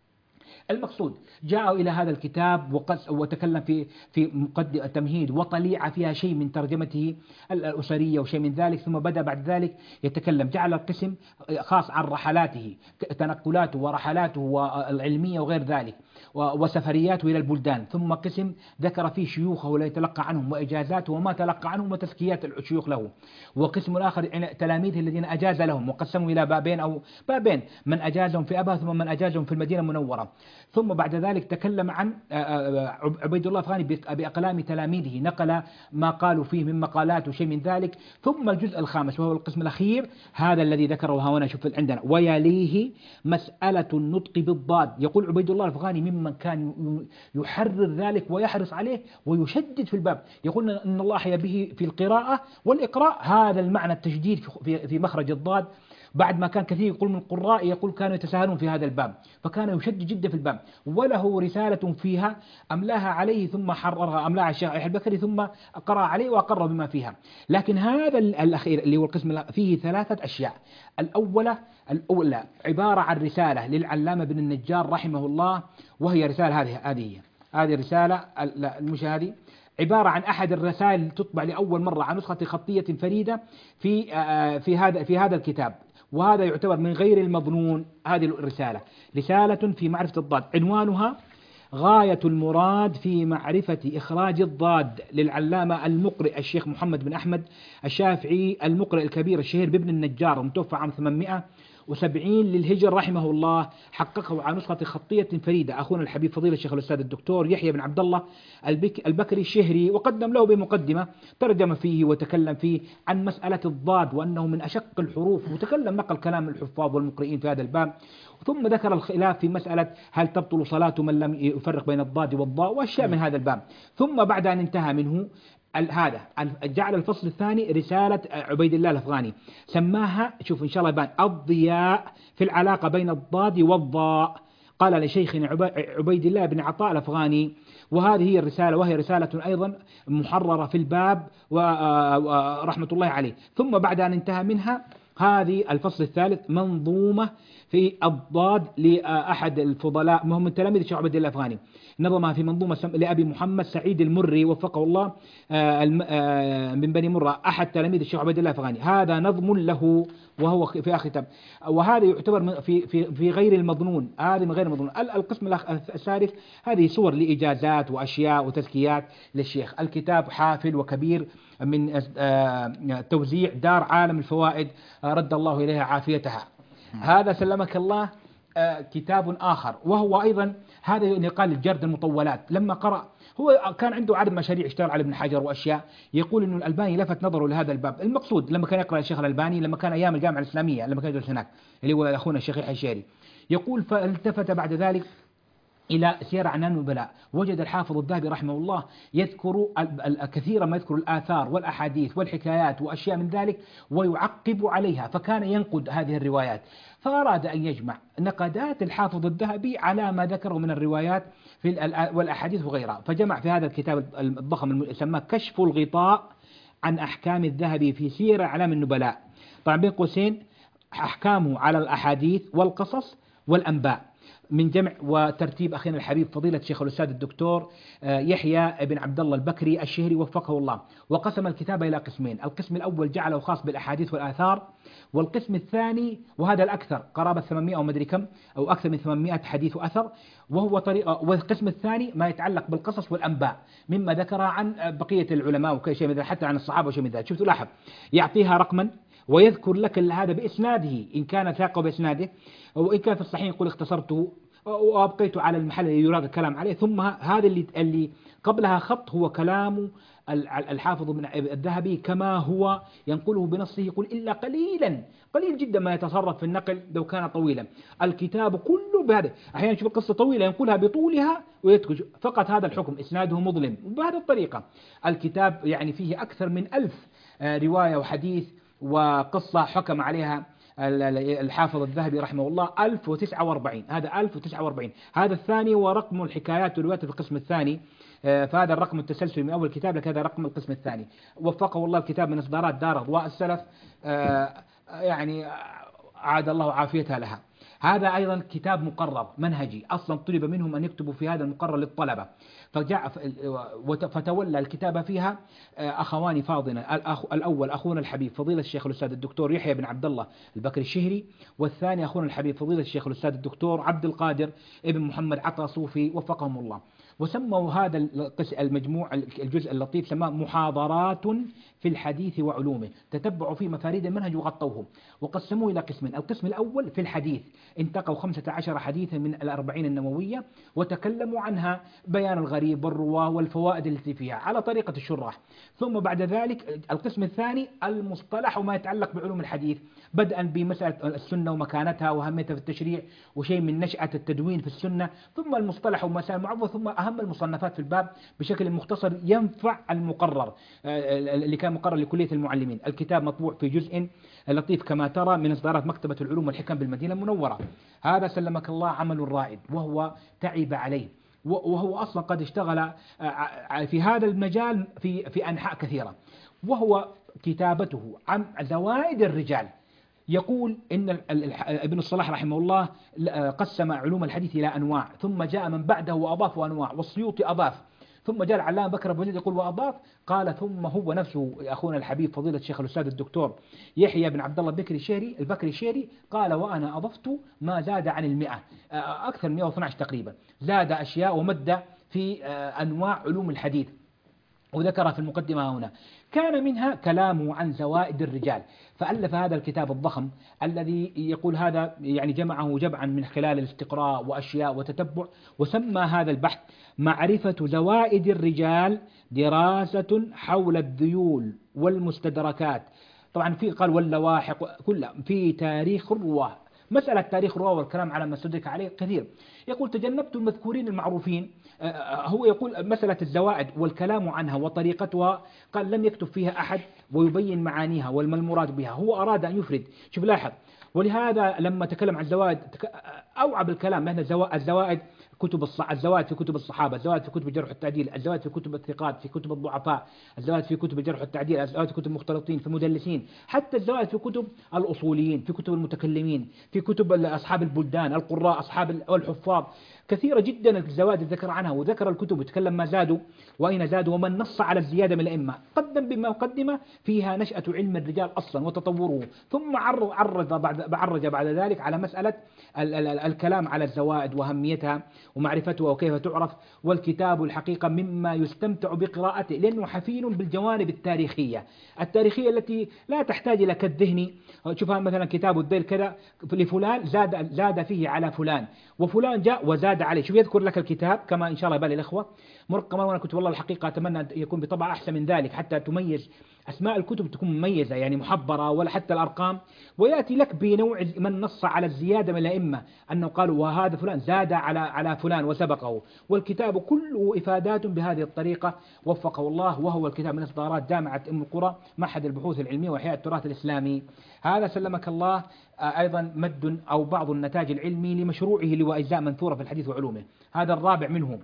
المقصود جاءوا إلى هذا الكتاب وتكلم في في مقدمة تمهيد وطليعة فيها شيء من ترجمته الأسرية وشيء من ذلك، ثم بدأ بعد ذلك يتكلم، جعل القسم خاص عن رحلاته، تنقلاته ورحلاته العلمية وغير ذلك وسفرياته إلى البلدان، ثم قسم ذكر فيه شيوخه ولا يتلقى عنهم وإجازاته وما تلقى عنهم وتزكيات الشيوخ له، وقسم الآخر تلاميذه الذين أجاز لهم، وقسموا إلى بابين أو بابين، من أجازهم في أبها ثم من أجازهم في المدينة المنورة. ثم بعد ذلك تكلم عن عبيد الله الأفغاني بأقلام تلاميذه، نقل ما قالوا فيه من مقالات وشيء من ذلك. ثم الجزء الخامس وهو القسم الأخير هذا الذي ذكره هنا شوف عندنا، ويليه مسألة النطق بالضاد. يقول عبيد الله الأفغاني ممن كان يحرر ذلك ويحرص عليه ويشدد في الباب، يقول أن الله حيا به في القراءة والإقراء هذا المعنى التشديد في مخرج الضاد، بعد ما كان كثير يقول من القراء يقول كانوا يتساهلون في هذا الباب، فكان يشدد جدا في الباب. وله رسالة فيها أملاها عليه ثم حررها، أملاها الشيخ يحيى البكري ثم قرأ عليه وأقر بما فيها. لكن هذا الأخير اللي هو القسم فيه ثلاثة أشياء. الأولى الأولى عبارة عن رسالة للعلامة بن النجار رحمه الله، وهي رسالة هذه هذه هذه الرسالة المشاهدة عبارة عن أحد الرسائل تطبع لأول مرة عن نسخة خطية فريدة في في هذا في هذا الكتاب، وهذا يعتبر من غير المظنون. هذه الرسالة رسالة في معرفة الضاد، عنوانها غاية المراد في معرفة إخراج الضاد، للعلامة المقرئ الشيخ محمد بن أحمد الشافعي المقرئ الكبير الشهير بابن النجار، المتوفى عام ثمانمائة وسبعين للهجر رحمه الله، حققه على نسخة خطية فريدة أخونا الحبيب فضيلة الشيخ الأستاذ الدكتور يحيى بن عبد الله البك البكري الشهري، وقدم له بمقدمة ترجم فيه وتكلم فيه عن مسألة الضاد وأنه من أشق الحروف، وتكلم نقل كلام الحفاظ والمقرئين في هذا الباب، ثم ذكر الخلاف في مسألة هل تبطل صلاة من لم يفرق بين الضاد والضاء وأشياء من هذا الباب. ثم بعد أن انتهى منه هذا جعل الفصل الثاني رسالة عبيد الله الأفغاني، سماها شوف إن شاء الله يبان الضياء في العلاقة بين الضاد والضاء، قال لشيخنا عبيد الله بن عطاء الأفغاني، وهذه هي الرسالة، وهي رسالة أيضا محررة في الباب ورحمة الله عليه. ثم بعد أن انتهى منها هذه الفصل الثالث منظومة في الضاد لأحد الفضلاء وهو من تلاميذ الشيخ عبد الله الأفغاني، نظمها في منظومة لأبي محمد سعيد المري وفقه الله من بني مرة، أحد تلاميذ الشيخ عبد الله الأفغاني. هذا نظم له وهو في آخر كتاب، وهذا يعتبر في في في غير المظنون، هذه من غير المظنون. القسم الثالث هذه صور لإجازات وأشياء وتزكيات للشيخ. الكتاب حافل وكبير من توزيع دار عالم الفوائد رد الله إليها عافيتها. هذا سلمك الله كتاب آخر، وهو أيضا هذا يقال الجرد المطولات. لما قرأ هو كان عنده عدد مشاريع اشتغل على ابن حجر وأشياء، يقول إنه الألباني لفت نظره لهذا الباب. المقصود لما كان يقرأ الشيخ الألباني لما كان أيام الجامعة الإسلامية لما كان يدرس هناك اللي هو أخونا الشيخ يحيى الشيري، يقول فالتفت بعد ذلك إلى سير أعلام النبلاء، وجد الحافظ الذهبي رحمه الله يذكر كثيرا ما يذكر الآثار والأحاديث والحكايات وأشياء من ذلك ويعقب عليها، فكان ينقد هذه الروايات، فأراد أن يجمع نقدات الحافظ الذهبي على ما ذكره من الروايات في والأحاديث وغيرها، فجمع في هذا الكتاب الضخم سماه كشف الغطاء عن أحكام الذهبي في سير أعلام النبلاء، طبعا بين قوسين أحكامه على الأحاديث والقصص والأنباء، من جمع وترتيب أخينا الحبيب فضيلة الشيخ الأستاذ الدكتور يحيى بن عبد الله البكري الشهري وفقه الله. وقسم الكتاب إلى قسمين، القسم الأول جعله خاص بالأحاديث والآثار، والقسم الثاني وهذا الأكثر قرابة ثمانمائة أو مدري كم أو أكثر من ثمانمائة حديث وأثر، وهو طريقة. والقسم الثاني ما يتعلق بالقصص والأنباء مما ذكر عن بقية العلماء وكل شيء من ذلك، حتى عن الصحابة وشيء من ذلك. شفتوا لاحظ يعطيها رقما ويذكر لك هذا بإسناده إن كان ثاقه بإسناده، وإن كان في الصحيح يقول اختصرته وأبقيت على المحل الذي يراد الكلام عليه. ثم هذا اللي اللي قبلها خط هو كلام الحافظ بن الذهبي كما هو ينقله بنصه، يقول إلا قليلا قليل جدا ما يتصرف في النقل لو كان طويلا. الكتاب كله بهذا، أحيانا يشوف القصة طويلة ينقلها بطولها ويترك فقط هذا الحكم إسناده مظلم، وبهذه الطريقة الكتاب يعني فيه أكثر من ألف رواية وحديث وقصة حكم عليها الحافظ الذهبي رحمه الله ألف وتسعة وأربعين، هذا ألف وتسعة وأربعين. هذا الثاني ورقم الحكايات والروايات في القسم الثاني، فهذا الرقم التسلسل من أول كتاب لك هذا رقم القسم الثاني. وفقه الله الكتاب من إصدارات دار أضواء السلف، يعني عاد الله عافيتها لها. هذا أيضا كتاب مقرر منهجي، أصلا طلب منهم أن يكتبوا في هذا المقرر للطلبة، فجاء فتولى الكتابة فيها أخوان فاضلة، الأول أخونا الحبيب فضيلة الشيخ الأستاذ الدكتور يحيى بن عبد الله البكري الشهري، والثاني أخونا الحبيب فضيلة الشيخ الأستاذ الدكتور عبد القادر ابن محمد عطا صوفي وفقهم الله. وسموا هذا المجموع الجزء اللطيف سماه محاضرات في الحديث وعلومه، تتبعوا في مفاريد المنهج وغطوهم، وقسموه إلى قسمين. القسم الأول في الحديث انتقوا خمسة عشر حديثا من الأربعين النووية وتكلموا عنها بيان الغريب والرواه والفوائد التي فيها على طريقة الشراح. ثم بعد ذلك القسم الثاني المصطلح وما يتعلق بعلوم الحديث، بدءا بمسألة السنة ومكانتها وأهميتها في التشريع وشيء من نشأة التدوين في السنة، ثم المصطلح ومسائل المعوض، ثم أهم المصنفات في الباب بشكل مختصر ينفع المقرر اللي كان مقرر لكلية المعلمين. الكتاب مطبوع في جزء لطيف كما ترى من إصدارات مكتبة العلوم والحكم بالمدينة المنورة. هذا سلمك الله عمل رائد وهو تعب عليه، وهو أصلا قد اشتغل في هذا المجال في في أنحاء كثيرة، وهو كتابته عن زوائد الرجال. يقول إن ابن الصلاح رحمه الله قسم علوم الحديث إلى أنواع، ثم جاء من بعده وأضاف أنواع، والسيوطي أضاف، ثم جاء العلامة بكر بن يقول وأضاف، قال ثم هو نفسه أخونا الحبيب فضيلة الشيخ الأستاذ الدكتور يحيى بن عبد الله البكري الشهري البكري الشهري قال وأنا أضفت ما زاد عن المئة، أكثر من مئة واثني عشر تقريبا، زاد أشياء ومد في أنواع علوم الحديث. وذكرها في المقدمة هنا. كان منها كلامه عن زوائد الرجال، فألف هذا الكتاب الضخم الذي يقول هذا يعني جمعه جمعا من خلال الاستقراء وأشياء وتتبع، وسمى هذا البحث معرفة زوائد الرجال دراسة حول الذيول والمستدركات. طبعا في قال واللواحق كلها في تاريخ الرواة. مسألة تاريخ الرواة والكلام على ما استدرك عليه كثير. يقول تجنبت المذكورين المعروفين. هو يقول مسألة الزوائد والكلام عنها وطريقتها قال لم يكتب فيها أحد ويبين معانيها وما المراد بها، هو أراد أن يفرد. شوف لاحظ، ولهذا لما تكلم عن الزوائد أوعب الكلام، لأن الزوائد كتب الص... الزوائد في كتب الصحابة، الزوائد في كتب الجرح والتعديل، الزوائد في كتب الثقات، في كتب الضعفاء، الزوائد في كتب الجرح والتعديل، الزوائد في كتب المختلطين، في المدلسين، حتى الزوائد في كتب الأصوليين، في كتب المتكلمين، في كتب أصحاب البلدان، القراء، أصحاب الحفاظ. كثيرة جدا الزوائد ذكر عنها، وذكر الكتب يتكلم ما زادوا وأين زادوا ومن نص على الزيادة من الأئمة. قدم بمقدمة فيها نشأة علم الرجال أصلا وتطوره، ثم عرض عرض بعد عرج بعد ذلك على مسألة ال ال ال الكلام على الزوائد وأهميتها ومعرفتها وكيف تعرف. والكتاب الحقيقة مما يستمتع بقراءته لأنه حفين بالجوانب التاريخية التاريخية التي لا تحتاج إلى كد ذهني. شوفها مثلا كتاب الذيل كذا لفلان زاد زاد فيه على فلان، وفلان جاء وزاد عليه. شوف يذكر لك الكتاب كما إن شاء الله يبالي الإخوة مرقما، وأنا كنت والله الحقيقة أتمنى أن يكون بطبع أحسن من ذلك حتى تميز أسماء الكتب تكون مميزة يعني محبرة ولا حتى الأرقام، ويأتي لك بنوع من نص على الزيادة من الأئمة أنه قالوا وهذا فلان زاد على على فلان وسبقه. والكتاب كله إفادات بهذه الطريقة وفقه الله، وهو الكتاب من إصدارات جامعة أم القرى معهد البحوث العلمية وإحياء التراث الإسلامي. هذا سلمك الله أيضا مد أو بعض النتاج العلمي لمشروعه لواء أجزاء منثورة في الحديث وعلومه. هذا الرابع منهم،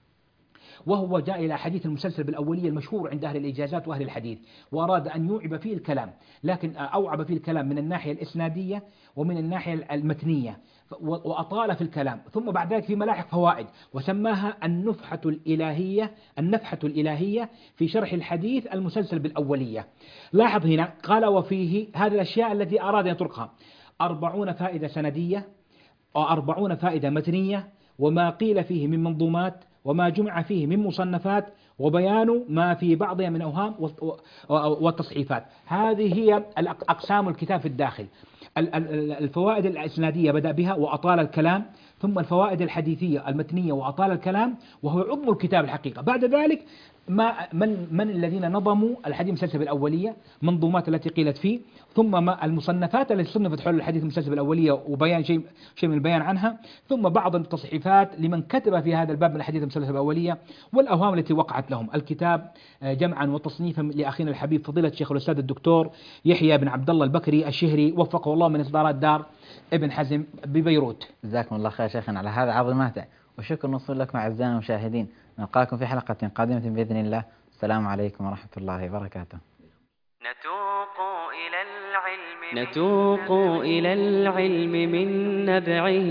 وهو جاء إلى حديث المسلسل بالأولية المشهور عند أهل الإجازات وأهل الحديث، وأراد أن يوعب فيه الكلام، لكن أوعب فيه الكلام من الناحية الإسنادية ومن الناحية المتنية، وأطال في الكلام. ثم بعد ذلك في ملاحق فوائد وسماها النفحة الإلهية النفحة الإلهية في شرح الحديث المسلسل بالأولية. لاحظ هنا قال وفيه هذه الأشياء التي أراد أن يطرقها: أربعون فائدة سندية وأربعون فائدة متنية، وما قيل فيه من منظومات، وما جمع فيه من مصنفات، وبيان ما في بعضها من أوهام والتصحيفات. هذه هي أقسام الكتاب في الداخل. الفوائد الإسنادية بدأ بها وأطال الكلام، ثم الفوائد الحديثية المتنية وأطال الكلام، وهو عظم الكتاب الحقيقة. بعد ذلك ما من من الذين نظموا الحديث المسلسل بالأولية، منظومات التي قيلت فيه، ثم ما المصنفات التي صنفت حول الحديث المسلسل بالأولية وبيان شيء شيء من البيان عنها، ثم بعض التصحيفات لمن كتب في هذا الباب من الحديث المسلسل بالأولية، والأوهام التي وقعت لهم. الكتاب جمعا وتصنيفا لأخينا الحبيب فضيلة الشيخ الأستاذ الدكتور يحيى بن عبد الله البكري الشهري وفقه الله، من إصدارات دار ابن حزم ببيروت. جزاكم الله خير شيخنا على هذا عظمته، وشكر نصول لكم أعزائنا المشاهدين. نلقاكم في حلقة قادمة بإذن الله. السلام عليكم ورحمة الله وبركاته. نتوق إلى العلم نتوق إلى العلم من نبعه،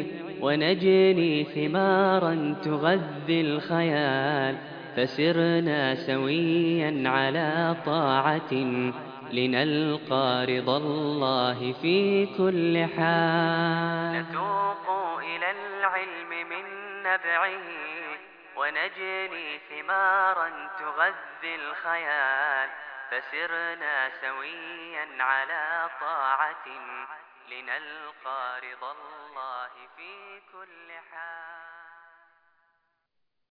ونجني ثمارا تغذي الخيال، فسرنا سويا على طاعة لنلقى رضا الله في كل حال. نتوق إلى العلم من نبعه، ونجني ثمارا تغذي الخيال، فسرنا سويا على طاعة لنلقى رضا الله في كل حال.